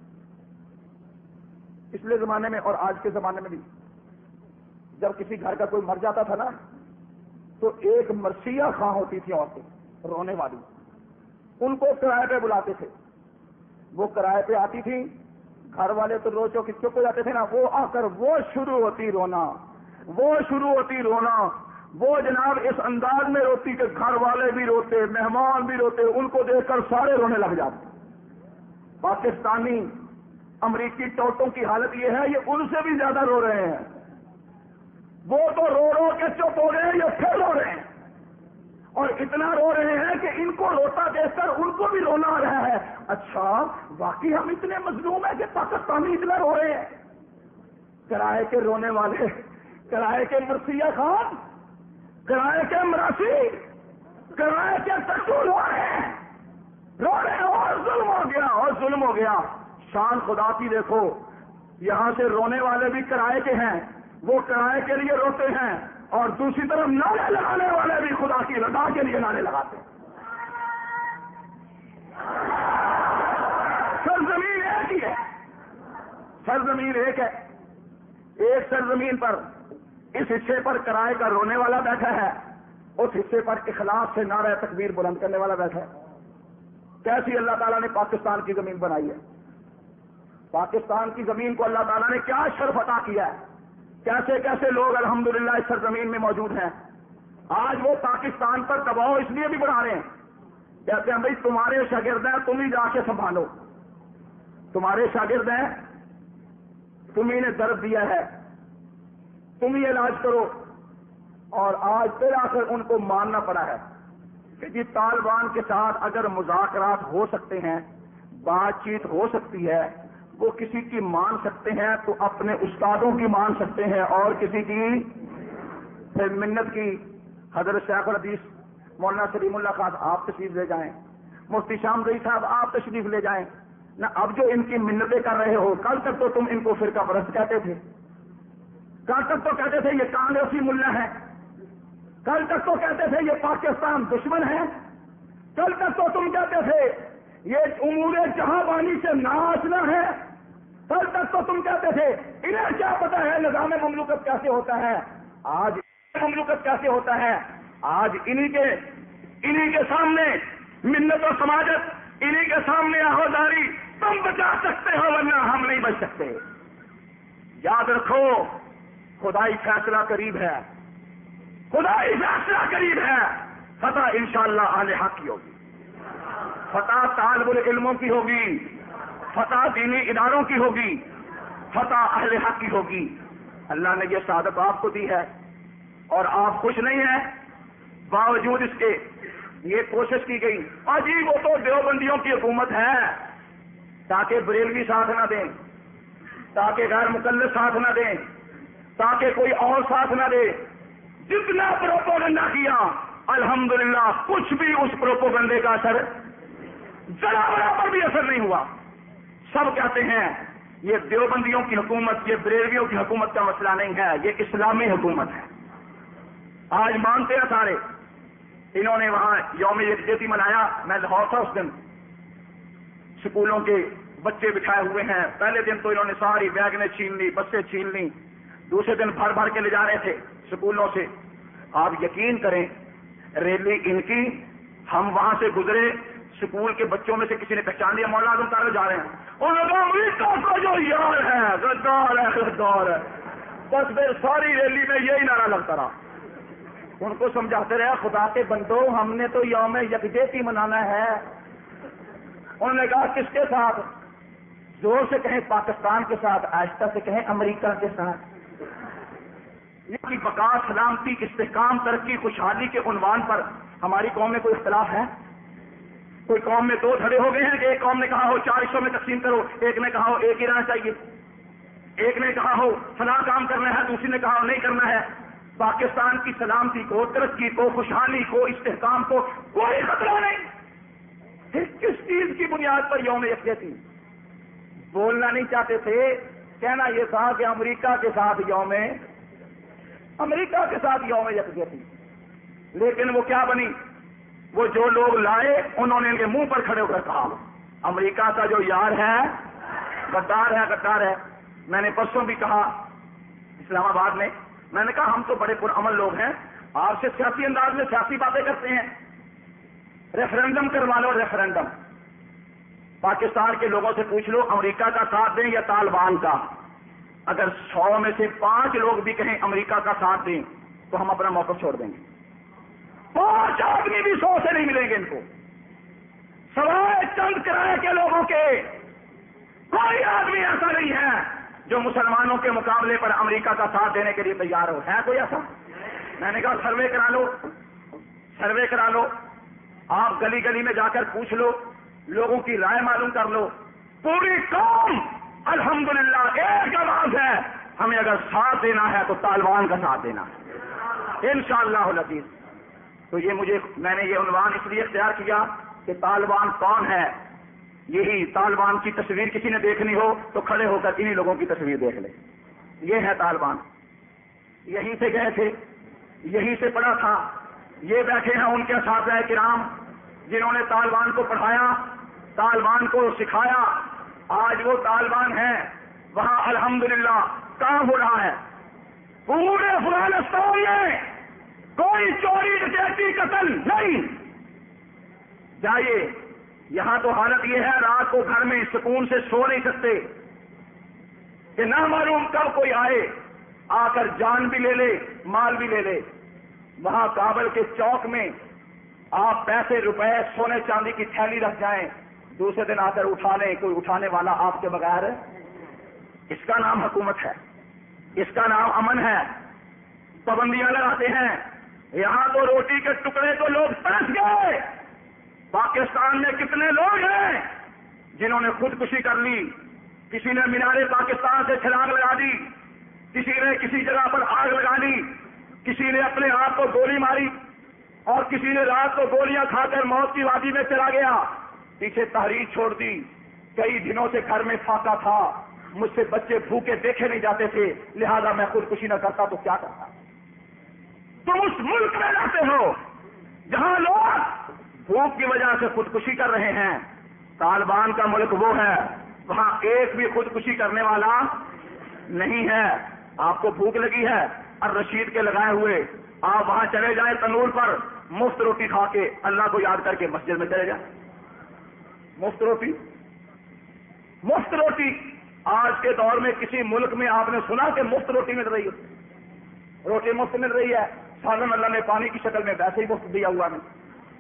پچھلے زمانے میں اور آج کے زمانے میں بھی جب کسی گھر کا کوئی مر جاتا تھا نا، تو ایک مرثیہ خواں ہوتی تھی عورتیں رونے والی، ان کو کرائے پہ بلاتے تھے، وہ کرائے پہ آتی تھی، گھر والے تو رو چوک چپ ہو جاتے تھے نا، وہ آ کر وہ شروع ہوتی رونا، وہ شروع ہوتی رونا، وہ جناب اس انداز میں روتی کہ گھر والے بھی روتے، مہمان بھی روتے، ان کو دیکھ کر سارے رونے لگ جاتے۔ پاکستانی امریکی ٹوٹوں کی حالت یہ ہے، یہ ان سے بھی زیادہ رو رہے ہیں، وہ تو رو رو کے چپ ہو گئے، یہ پھر رو رہے ہیں، اور اتنا رو رہے ہیں کہ ان کو روتا دیکھ کر ان کو بھی رونا آ رہا ہے۔ اچھا واقعی ہم اتنے مظلوم ہیں کہ پاکستانی اتنا رو رہے ہیں؟ کرائے کے رونے والے، کرائے کے مرثیہ خان، کرائے کے مراسی، کرائے کے ٹٹو رو رہے ہیں، رو رہے ہیں، اور ظلم ہو گیا، اور ظلم ہو گیا۔ شان خدا کی دیکھو، یہاں سے رونے والے بھی کرائے کے ہیں، وہ کرائے کے لیے روتے ہیں، اور دوسری طرف نعرے لگانے والے بھی خدا کی رضا کے لیے نعرے لگاتے ہیں۔ سرزمین ایک ہی ہے، سرزمین ایک ہے، ایک سرزمین پر اس حصے پر کرائے کا رونے والا بیٹھا ہے، اس حصے پر اخلاص سے نعرہ تکبیر بلند کرنے والا بیٹھا ہے۔ کیسی اللہ تعالیٰ نے پاکستان کی زمین بنائی ہے، پاکستان کی زمین کو اللہ تعالیٰ نے کیا شرف عطا کیا ہے، کیسے کیسے لوگ الحمدللہ اس سرزمین میں موجود ہیں۔ آج وہ پاکستان پر دباؤ اس لیے بھی بڑھا رہے ہیں، کہتے ہیں بھائی تمہارے شاگرد ہیں، تم ہی جا کے سنبھالو، تمہارے شاگرد ہیں، تم ہی نے درد دیا ہے، تم ہی علاج کرو۔ اور آج پھر آ کر ان کو ماننا پڑا ہے کہ جی طالبان کے ساتھ اگر مذاکرات ہو سکتے ہیں، بات چیت ہو سکتی ہے، وہ کسی کی مان سکتے ہیں تو اپنے استادوں کی مان سکتے ہیں، اور کسی کی پھر منت کی۔ حضرت شیخ الحدیث مولانا سلیم اللہ خان آپ تشریف لے جائیں، مفتی شام زئی صاحب آپ تشریف لے جائیں نہ۔ اب جو ان کی منتیں کر رہے ہو، کل تک تو تم ان کو فرقہ پرست کہتے تھے، کل تک تو کہتے تھے یہ کانگریسی ملا ہے، کل تک تو کہتے تھے یہ پاکستان دشمن ہے، کل تک تو تم کہتے تھے یہ امور جہاں بانی سے ناچنا ہے، کل تک تو تم کہتے تھے انہیں کیا پتا ہے نظام مملوکت کیسے ہوتا ہے۔ آج مملوکت کیسے ہوتا ہے، آج انہی کے انہی کے سامنے منت و سماجت، انہی کے سامنے عہداری تم بچا سکتے ہو، ورنہ ہم نہیں بچ سکتے۔ یاد رکھو خدائی فیصلہ قریب ہے، خدائی فیصلہ قریب ہے، فتح انشاءاللہ اہل حق کی ہوگی، فتح طالب العلموں کی ہوگی، فتح دینی اداروں کی ہوگی، فتح اہل حق کی ہوگی۔ اللہ نے یہ سعادت آپ کو دی ہے اور آپ خوش نہیں ہیں، باوجود اس کے یہ کوشش کی گئی، اجی وہ تو دیوبندیوں کی حکومت ہے، تاکہ بریلوی ساتھ نہ دیں، تاکہ غیر مقلد ساتھ نہ دیں، تاکہ کوئی اور ساتھ نہ دے۔ جتنا پروپوگنڈا کیا الحمدللہ کچھ بھی اس پروپوگنڈے کا اثر ذرا برابر بھی اثر نہیں ہوا. سب کہتے ہیں یہ دیوبندیوں کی حکومت، یہ بریلویوں کی حکومت کا مسئلہ نہیں ہے، یہ اسلامی حکومت ہے. آج مانتے ہیں سارے. انہوں نے وہاں یوم یکجہتی منایا، میں لاہور تھا اس دن. سکولوں کے بچے بٹھائے ہوئے ہیں. پہلے دن تو انہوں نے ساری بیگیں چھین لی، بسیں چھین لی. دوسرے دن بھر بھر کے لے جا رہے تھے سکولوں سے. آپ یقین کریں ریلی ان کی، ہم وہاں سے گزرے، سکول کے بچوں میں سے کسی نے پہچان لیا مولانا اعظم طارق جا رہے ہیں. انہوں نے کہا امریکہ کا جو یار ہے غدار ہے غدار ہے. بس پھر ساری ریلی میں یہی نعرہ لگتا رہا. ان کو سمجھاتے رہے خدا کے بندو ہم نے تو یوم یکجہتی منانا ہے. انہوں نے کہا کس کے ساتھ؟ زور سے کہیں پاکستان کے ساتھ، آہستہ سے کہیں امریکہ کے ساتھ. یہ کی بقا، سلامتی، استحکام، ترقی، خوشحالی کے عنوان پر ہماری قوم میں کوئی اختلاف ہے؟ کوئی قوم میں دو دھڑے ہو گئے ہیں کہ ایک قوم نے کہا ہو چار حصوں میں تقسیم کرو، ایک نے کہا ہو ایک ہی رہنا چاہیے، ایک نے کہا ہو فلاں کام کرنا ہے، دوسری نے کہا ہو نہیں کرنا ہے. پاکستان کی سلامتی کو، ترقی کو، خوشحالی کو، استحکام کو کوئی خطرہ نہیں. پھر کس چیز کی بنیاد پر یوم یکجہتی؟ بولنا نہیں چاہتے تھے، کہنا یہ تھا کہ امریکہ کے ساتھ یوم امریکہ کے ساتھ یوم یکجہتی. لیکن وہ کیا بنی؟ وہ جو لوگ لائے انہوں نے ان کے منہ پر کھڑے ہو کر کہا امریکہ کا جو یار ہے غدار ہے غدار ہے. میں نے پرسوں بھی کہا اسلام آباد میں، میں نے کہا ہم تو بڑے پرامن لوگ ہیں، آپ سے سیاسی انداز میں سیاسی باتیں کرتے ہیں. ریفرنڈم کروا لو، ریفرنڈم. پاکستان کے لوگوں سے پوچھ لو امریکہ کا ساتھ دیں یا طالبان کا. اگر سو میں سے پانچ لوگ بھی کہیں امریکہ کا ساتھ دیں تو ہم اپنا موقف چھوڑ دیں گے. پانچ آدمی بھی سو سے نہیں ملیں گے ان کو، سوائے چند کرائے کے لوگوں کے. کوئی آدمی ایسا نہیں ہے جو مسلمانوں کے مقابلے پر امریکہ کا ساتھ دینے کے لیے تیار ہو. ہے کوئی ایسا؟ میں نے کہا سروے کرا لو، سروے کرا لو. آپ گلی گلی میں جا کر پوچھ لو، لوگوں کی رائے معلوم کر لو. پوری قوم الحمدللہ ایک آواز ہے، ہمیں اگر ساتھ دینا ہے تو طالبان کا ساتھ دینا ہے انشاءاللہ العزیز. تو یہ مجھے، میں نے یہ عنوان اس لیے اختیار کیا کہ طالبان کون ہے. یہی طالبان کی تصویر کسی نے دیکھنی ہو تو کھڑے ہو کر انہی لوگوں کی تصویر دیکھ لے. یہ ہے طالبان. یہیں سے گئے تھے، یہیں سے پڑھا تھا. یہ بیٹھے ہیں ان کے اساتذہ کرام جنہوں نے طالبان کو پڑھایا، طالبان کو سکھایا. آج وہ طالبان ہیں وہاں الحمدللہ کام ہو رہا ہے. پورے افغانستان میں کوئی چوری ڈکیتی قتل نہیں. جائیے، یہاں تو حالت یہ ہے رات کو گھر میں سکون سے سو نہیں سکتے کہ نہ معلوم کب کوئی آئے آ کر جان بھی لے لے مال بھی لے لے. وہاں کابل کے چوک میں آپ پیسے روپے سونے چاندی کی تھیلی رکھ جائیں، دوسرے دن آ کر اٹھا لیں، کوئی اٹھانے والا آپ کے بغیر. اس کا نام حکومت ہے، اس کا نام امن ہے. پابندیاں لگاتے ہیں. یہاں تو روٹی کے ٹکڑے تو لوگ ترس گئے. پاکستان میں کتنے لوگ ہیں جنہوں نے خودکشی کر لی. کسی نے مینار پاکستان سے چھلانگ لگا دی، کسی نے کسی جگہ پر آگ لگا لی، کسی نے اپنے آپ کو گولی ماری، اور کسی نے رات کو گولیاں کھا کر موت کی وادی میں چلا گیا. پیچھے تحریر چھوڑ دی. کئی دنوں سے گھر میں فاقہ تھا، مجھ سے بچے بھوکے دیکھے نہیں جاتے تھے، لہذا میں خودکشی نہ کرتا تو کیا کرتا. تم اس ملک میں رہتے ہو جہاں لوگ بھوک کی وجہ سے خودکشی کر رہے ہیں. طالبان کا ملک وہ ہے وہاں ایک بھی خودکشی کرنے والا نہیں ہے. آپ کو بھوک لگی ہے اور رشید کے لگائے ہوئے آپ وہاں چلے جائیں تنور پر، مفت روٹی کھا کے اللہ کو یاد کر کے مسجد میں چلے جائیں. مفت روٹی، مفت روٹی. آج کے دور میں کسی ملک میں آپ نے سنا کہ مفت روٹی مل رہی ہے؟ روٹی مفت مل رہی ہے. سالم اللہ نے پانی کی شکل میں ویسے ہی مفت دیا ہوا ہے.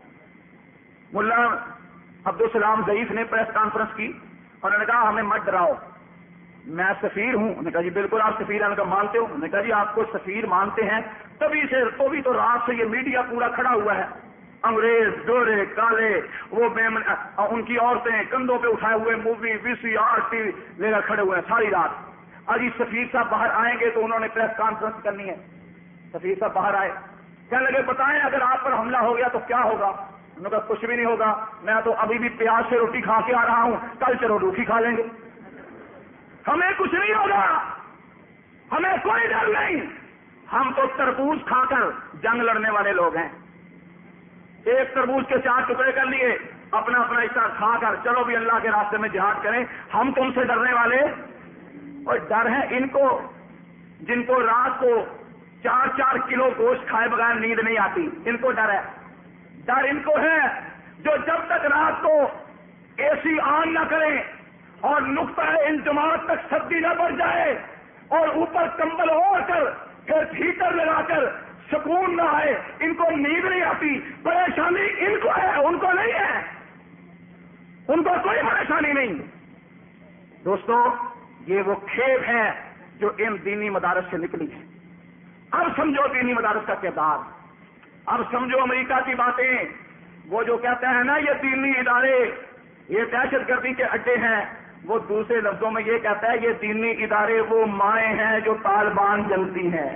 ملا عبدالسلام ضعیف نے پریس کانفرنس کی اور انہوں نے کہا ہمیں مت ڈراؤ، میں سفیر ہوں. انہوں نے کہا جی بالکل آپ سفیر ہیں. مانتے ہو؟ انہوں نے کہا جی آپ کو سفیر مانتے ہیں تبھی سے تو بھی تو رات سے یہ میڈیا پورا کھڑا ہوا ہے. انگریز گورے کالے وہ ان کی عورتیں کندھوں پہ اٹھائے ہوئے movie V C R T V لے کر کھڑے ہوئے ہیں ساری رات. آج سفیر صاحب باہر آئیں گے تو انہوں نے پریس کانفرنس کرنی ہے. سفیر صاحب باہر آئے, کہنے لگے بتائیں اگر آپ پر حملہ ہو گیا تو کیا ہوگا؟ انہوں نے کہا کچھ بھی نہیں ہوگا, میں تو ابھی بھی پیاز سے روٹی کھا کے آ رہا ہوں, کل چلو روٹی کھا لیں گے, ہمیں کچھ نہیں ہوگا, ہمیں کوئی ڈر نہیں, ہم تو تربوز کھا کر جنگ لڑنے والے لوگ ہیں. ایک تربوز کے چار ٹکڑے کر لیے, اپنا اپنا حصہ کھا کر چلو بھی اللہ کے راستے میں جہاد کریں, ہم تم سے ڈرنے والے. اور ڈر ہے ان کو جن کو رات کو چار چار کلو گوشت کھائے بغیر نیند نہیں آتی, ان کو ڈر ہے. ڈر ان کو ہے جو جب تک رات کو اے سی آن نہ کریں اور نقطہ انجماعت تک سردی نہ بڑھ جائے اور اوپر کمبل اوڑھ کر پھر ہیٹر لگا کر سکون نہ آئے, ان کو نیند نہیں آتی. پریشانی ان کو ہے, ان کو نہیں ہے, ان کو کوئی پریشانی نہیں. دوستو, یہ وہ کھیپ ہے جو ان دینی مدارس سے نکلی ہے. اب سمجھو دینی مدارس کا کردار, اب سمجھو امریکہ کی باتیں. وہ جو کہتا ہے نا یہ دینی ادارے یہ دہشت گردی کے اڈے ہیں, وہ دوسرے لفظوں میں یہ کہتا ہے یہ دینی ادارے وہ مائیں ہیں جو طالبان جلتی ہیں.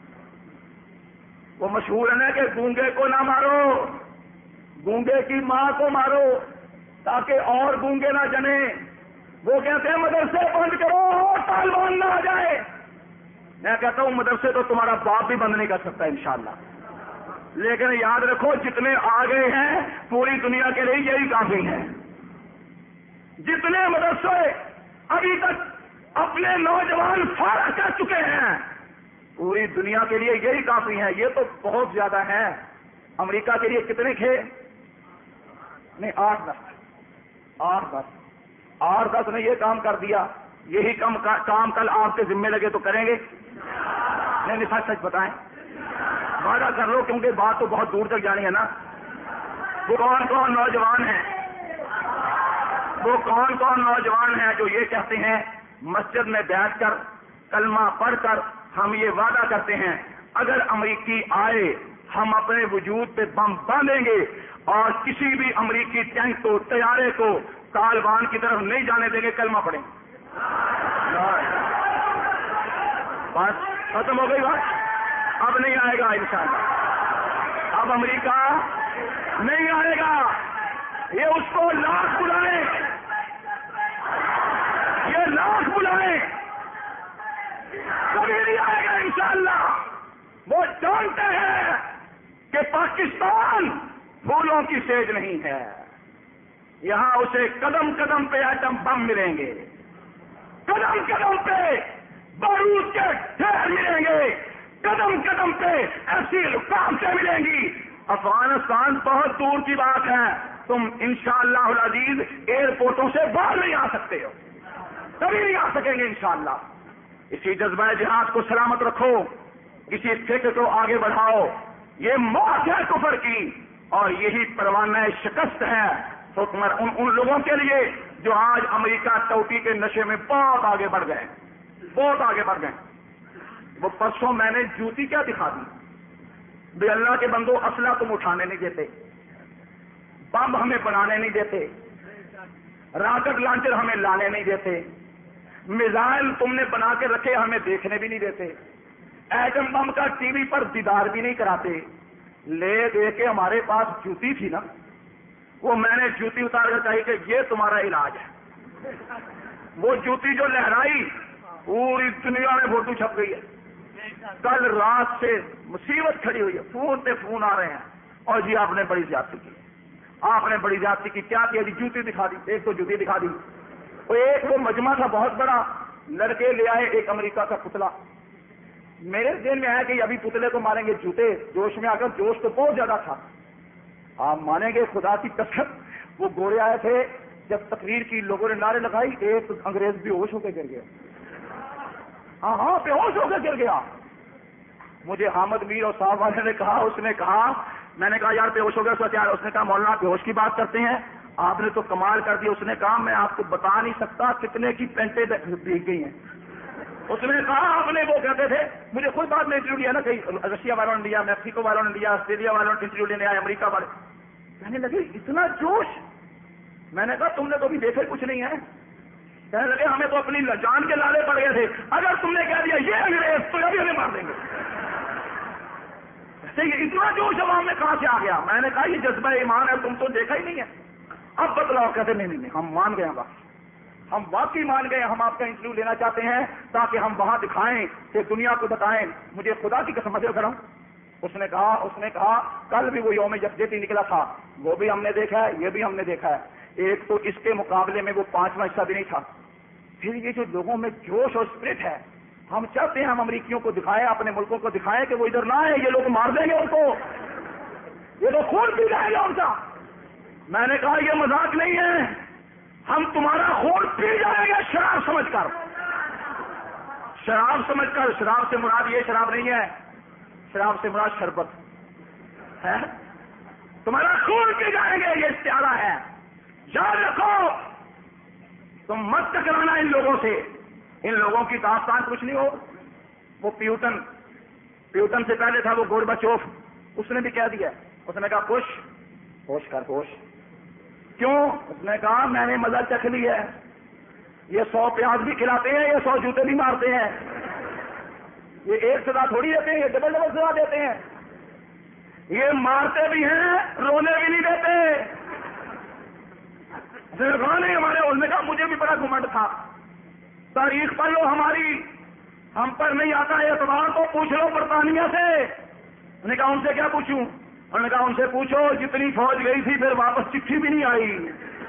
وہ مشہور ہے نا کہ گونگے کو نہ مارو, گونگے کی ماں کو مارو تاکہ اور گونگے نہ جنے. وہ کہتے ہیں مدرسے بند کرو اور طالبان نہ آ جائے. میں کہتا ہوں مدرسے تو تمہارا باپ بھی بند نہیں کر سکتا انشاءاللہ, لیکن یاد رکھو جتنے آ گئے ہیں پوری دنیا کے لیے یہی کافی ہیں. جتنے مدرسے ابھی تک اپنے نوجوان فارغ کر چکے ہیں پوری دنیا کے لیے یہی کافی ہیں. یہ تو بہت زیادہ ہے. امریکہ کے لیے کتنے تھے؟ نہیں, آٹھ دس آٹھ دس آٹھ دس نے یہ کام کر دیا. یہی کام کام کل آپ کے ذمے لگے تو کریں گے؟ نہیں نہیں, سچ سچ بتائیں, وعدہ کر لو, کیونکہ بات تو بہت دور تک جانی ہے نا. وہ کون کون نوجوان ہیں وہ کون کون نوجوان ہیں جو یہ کہتے ہیں مسجد میں بیٹھ کر کلمہ پڑھ کر ہم یہ وعدہ کرتے ہیں اگر امریکی آئے ہم اپنے وجود پہ بم باندھیں گے اور کسی بھی امریکی ٹینک کو طیارے کو طالبان کی طرف نہیں جانے دیں گے, کلمہ پڑھیں. بس ختم ہو گئی بات, اب نہیں آئے گا انشاءاللہ. اب امریکہ نہیں آئے گا. یہ اس کو لاکھ بلائیں, یہ لاکھ بلائیں, کبھی نہیں آئے گا انشاءاللہ. وہ جانتے ہیں کہ پاکستان پھولوں کی سیج نہیں ہے. یہاں اسے قدم قدم پہ ایٹم بم ملیں گے, قدم قدم پہ بارود کے ڈھیر ملیں گے, قدم قدم پہ ایسی رکاوٹیں ملیں گی. افغانستان بہت دور کی بات ہے, تم انشاءاللہ العزیز ایئرپورٹوں سے باہر نہیں آ سکتے ہو, کبھی نہیں آ سکیں گے انشاءاللہ. اسی جذبہ جہاد کو سلامت رکھو, اسی فکر کو آگے بڑھاؤ. یہ موت ہے کفر کی اور یہی پروانہ شکست ہے حکمر ان ان لوگوں کے لیے جو آج امریکہ ٹوٹی کے نشے میں بہت آگے بڑھ گئے, بہت آگے بڑھ گئے. وہ پرسوں میں نے جوتی کیا دکھا دی, بے اللہ کے بندو اسلحہ تم اٹھانے نہیں دیتے, بم ہمیں بنانے نہیں دیتے, راکٹ لانچر ہمیں لانے نہیں دیتے, میزائل تم نے بنا کے رکھے ہمیں دیکھنے بھی نہیں دیتے, ایٹم بم کا ٹی وی پر دیدار بھی نہیں کراتے. لے دے کے ہمارے پاس جوتی تھی نا, وہ میں نے جوتی اتار کر کہی کہ یہ تمہارا علاج ہے. وہ جوتی جو لہرائی پوری دنیا میں فوٹو چھپ گئی ہے. کل رات سے مصیبت کھڑی ہوئی ہے, فون پہ فون آ رہے ہیں, اور جی آپ نے بڑی زیادتی کی, آپ نے بڑی زیادتی کی. کیا کیا جی؟ جوتی دکھا دی. ایک تو جوتی دکھا دی, ایک وہ مجمع تھا بہت بڑا, لڑکے لے آئے ایک امریکہ کا پتلا. میرے ذہن میں آیا کہ ابھی پتلے کو ماریں گے جوتے, جوش میں آ کر, جوش تو بہت زیادہ تھا. آپ مانیں گے خدا کی قسم, وہ گورے آئے تھے, جب تقریر کی لوگوں نے نعرے لگائی ایک انگریز بے ہوش ہو کے گر گیا. ہاں ہاں بے ہوش ہو کے گر گیا. مجھے حامد میر اور صاحب والے نے کہا, اس نے کہا, میں نے کہا یار بے ہوش ہو گیا, سوچا. اس نے کہا مولانا بے ہوش کی بات کرتے ہیں, آپ نے تو کمال کر دیا. اس نے کہا میں آپ کو بتا نہیں سکتا کتنے کی پینٹیں بھیگ گئی ہیں. اس نے کہا آپ نے, وہ کہتے تھے, مجھے خود بعد میں انٹرویو لیا نا, کہیں رشیا والوں نے لیا, میکسیکو والوں نے لیا, آسٹریلیا والوں نے انٹرویو لینے آئے, امریکہ والے. کہنے لگے اتنا جوش. میں نے کہا تم نے تو ابھی دیکھے کچھ نہیں ہے. کہنے لگے ہمیں تو اپنی جان کے لالے پڑ گئے تھے, اگر تم نے کہہ دیا یہ انگریز تو ابھی ہمیں مار دیں گے. کہ یہ اتنا جوش عوام میں کہاں سے آ گیا؟ میں نے کہا یہ جذبہ ایمان ہے، تم تو دیکھا ہی نہیں ہے، اب بتلاؤ۔ کہتے نہیں نہیں ہم مان گئے ہیں، بس ہم واقعی مان گئے، ہم آپ کا انٹرویو لینا چاہتے ہیں تاکہ ہم وہاں دکھائیں کہ دنیا کو بتائیں۔ مجھے خدا کی قسم سے کروں، اس نے کہا اس نے کہا کل بھی وہ یوم یکجہتی نکلا تھا، وہ بھی ہم نے دیکھا ہے، یہ بھی ہم نے دیکھا ہے، ایک تو اس کے مقابلے میں وہ پانچواں حصہ بھی نہیں تھا۔ پھر یہ جو لوگوں میں جوش اور اسپرٹ ہے، ہم چاہتے ہیں ہم امریکیوں کو دکھائیں، اپنے ملکوں کو دکھائیں کہ وہ ادھر نہ آئے، یہ لوگ مار دیں گے ان کو، یہ تو خون پی جائے گا ان کا۔ میں نے کہا یہ مذاق نہیں ہے، ہم تمہارا خون پی جائیں گے شراب سمجھ کر، شراب سمجھ کر۔ شراب سے مراد یہ شراب نہیں ہے، شراب سے مراد شربت ہے، تمہارا خون پی جائیں گے، یہ استعارہ ہے۔ یاد رکھو تم مت ٹکرانا ان لوگوں سے، ان لوگوں کی داستان کچھ نہیں ہو۔ وہ پیوٹن پیوٹن سے پہلے تھا وہ گورباچوف، اس نے بھی کہہ دیا، اس نے کہا خوش ہوش کر ہوش، کیوں؟ اس نے کہا میں نے مزہ چکھ لی ہے، یہ سو پیاز بھی کھلاتے ہیں، یہ سو جوتے بھی مارتے ہیں، یہ ایک سزا تھوڑی دیتے ہیں، یہ ڈبل ڈبل سزا دیتے ہیں، یہ مارتے بھی ہیں رونے بھی نہیں دیتے۔ نہیں ہمارے اس نے کہا مجھے بھی بڑا گھمنڈ تھا، تاریخ پڑھ لو ہماری، ہم پر نہیں آتا اعتبار تو پوچھ لو برطانیہ سے۔ انہوں نے کہا ان سے کیا پوچھوں؟ انہوں نے کہا ان سے پوچھو جتنی فوج گئی تھی پھر واپس چٹھی بھی نہیں آئی،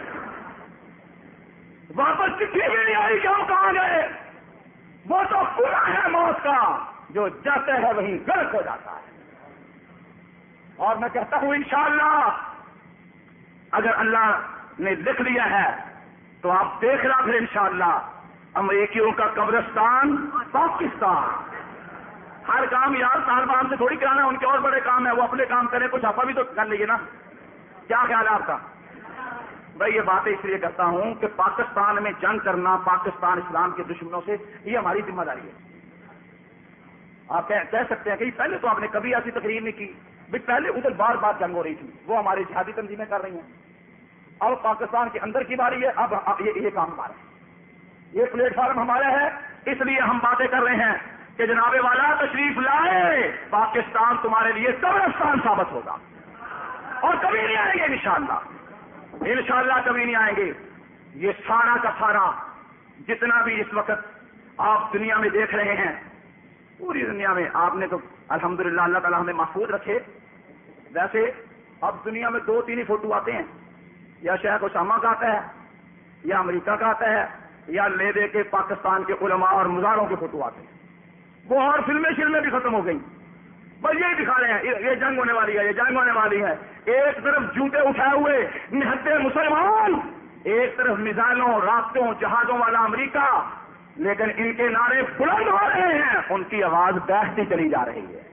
واپس چٹھی بھی نہیں آئی کہ ہم کہاں گئے؟ وہ تو کنواں ہے موت کا، جو جاتا ہے وہیں غرق ہو جاتا ہے۔ اور میں کہتا ہوں انشاءاللہ اگر اللہ نے لکھ لیا ہے تو آپ دیکھ رہا پھر انشاءاللہ امریکیوں کا قبرستان پاکستان۔ ہر کام یار طالبان سے تھوڑی کرانا، ان کے اور بڑے کام ہیں، وہ اپنے کام کریں، کچھ آپ بھی تو کر لیجیے نا۔ کیا خیال ہے آپ کا؟ بھائی یہ باتیں اس لیے کرتا ہوں کہ پاکستان میں جنگ کرنا پاکستان اسلام کے دشمنوں سے یہ ہماری ذمہ داری ہے۔ آپ کہہ سکتے ہیں کہ پہلے تو آپ نے کبھی ایسی تقریر نہیں کی، بھائی پہلے ادھر بار بار جنگ ہو رہی تھی، وہ ہماری جہادی تنظیمیں کر رہی ہیں، اب پاکستان کے اندر کی باری ہے، اب یہ, یہ کام ہمارا ہے، یہ پلیٹ فارم ہمارا ہے، اس لیے ہم باتیں کر رہے ہیں کہ جناب والا تشریف لائے، پاکستان تمہارے لیے قبرستان ثابت ہوگا، اور کبھی نہیں آئیں گے انشاءاللہ، انشاءاللہ کبھی نہیں آئیں گے۔ یہ سارا کا سارا جتنا بھی اس وقت آپ دنیا میں دیکھ رہے ہیں، پوری دنیا میں آپ نے تو الحمدللہ اللہ تعالیٰ ہمیں محفوظ رکھے۔ ویسے اب دنیا میں دو تین ہی فوٹو آتے ہیں، یا شیخ اسامہ کا آتا ہے، یا امریکہ کا آتا ہے، یا لے دے کے پاکستان کے علماء اور مزاروں کے فوٹو آتے ہیں۔ وہ اور فلمیں شلمیں بھی ختم ہو گئی، بس یہی دکھا رہے ہیں یہ جنگ ہونے والی ہے، یہ جنگ ہونے والی ہے۔ ایک طرف جوتے اٹھائے ہوئے نہتے مسلمان، ایک طرف میزائلوں راکٹوں جہازوں والا امریکہ، لیکن ان کے نعرے بلند ہو رہے ہیں، ان کی آواز بیٹھتی چلی جا رہی ہے۔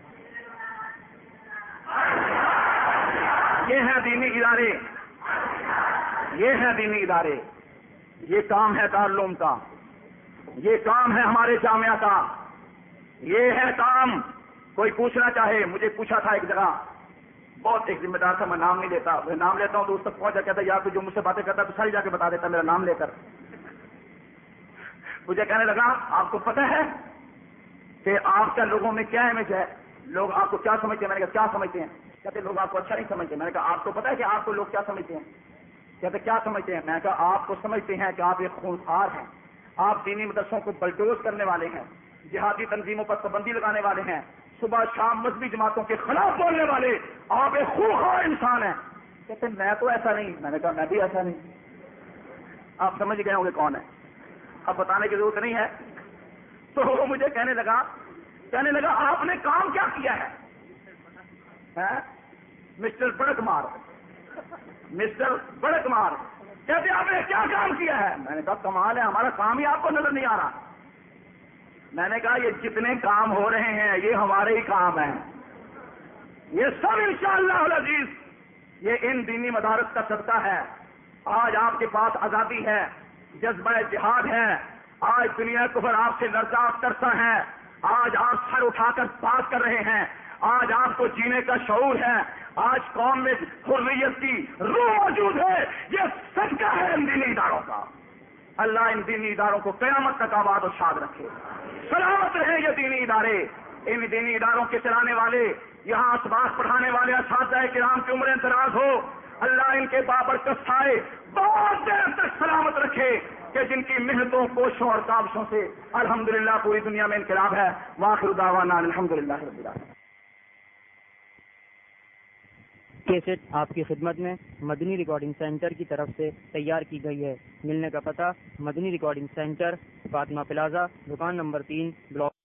یہ ہیں دینی ادارے، یہ ہیں دینی ادارے، یہ کام ہے دارالعلوم کا، یہ کام ہے ہمارے جامعہ کا، یہ ہے کام۔ کوئی پوچھنا چاہے، مجھے پوچھا تھا ایک جگہ، بہت ایک ذمہ دار تھا، میں نام نہیں لیتا، میں نام لیتا ہوں تو اس تک پہنچا، کہتا یار تو جو مجھ سے باتیں کرتا تو ساری جا کے بتا دیتا میرا نام لے کر۔ مجھے کہنے لگا آپ کو پتہ ہے کہ آپ کا لوگوں میں کیا امیج ہے، لوگ آپ کو کیا سمجھتے ہیں؟ میں نے کہا کیا سمجھتے ہیں؟ کہتے لوگ آپ کو اچھا نہیں سمجھتے۔ میں نے کہا آپ کو پتہ ہے کہ آپ کو لوگ کیا سمجھتے ہیں؟ کہتے کیا سمجھتے ہیں؟ میں نے کہا آپ کو سمجھتے ہیں کہ آپ ایک خونخوار ہیں، آپ دینی مدرسوں کو بلڈوز کرنے والے ہیں، جہادی تنظیموں پر پابندی لگانے والے ہیں، صبح شام مذہبی جماعتوں کے خلاف بولنے والے، آپ ایک خونخوار انسان ہیں۔ کہتے میں تو ایسا نہیں۔ میں نے کہا میں بھی ایسا نہیں۔ آپ سمجھ گئے ہوں گے کون ہے، اب بتانے کی ضرورت نہیں ہے۔ تو وہ مجھے کہنے لگا کہنے لگا آپ نے کام کیا کیا ہے مسٹر بڑک مار، مسٹر بڑک مار، کہتے آپ نے کیا کام کیا ہے؟ میں نے کہا کمال ہے، ہمارا کام ہی آپ کو نظر نہیں آ رہا۔ میں نے کہا یہ جتنے کام ہو رہے ہیں یہ ہمارے ہی کام ہیں، یہ سب انشاءاللہ العزیز یہ ان دینی مدارس کا صدقہ ہے۔ آج آپ کے پاس آزادی ہے، جذبہ جہاد ہے، آج دنیا کفر آپ سے لرزا ترسا ہے، آج آپ سر اٹھا کر بات کر رہے ہیں، آج آپ کو جینے کا شعور ہے، آج قوم میں حریت کی روح موجود ہے۔ یہ صدقہ ہے ان دینی اداروں کا۔ اللہ ان دینی اداروں کو قیامت تک آباد و شاد رکھے، سلامت رہے یہ دینی ادارے، ان دینی اداروں کے چلانے والے، یہاں اسباق پڑھانے والے اساتذہ کرام کی عمریں دراز ہو، اللہ ان کے بابرکت سائے بہت دیر تک سلامت رکھے، کہ جن کی محنتوں، کوششوں اور کاوشوں سے الحمدللہ پوری دنیا میں انقلاب ہے۔ وآخر دعوانا الحمدللہ رب العالمین۔ کیسٹ آپ کی خدمت میں مدنی ریکارڈنگ سینٹر کی طرف سے تیار کی گئی ہے۔ ملنے کا پتہ: Madni recording center, Fatima plaza, دکان نمبر تین، بلاک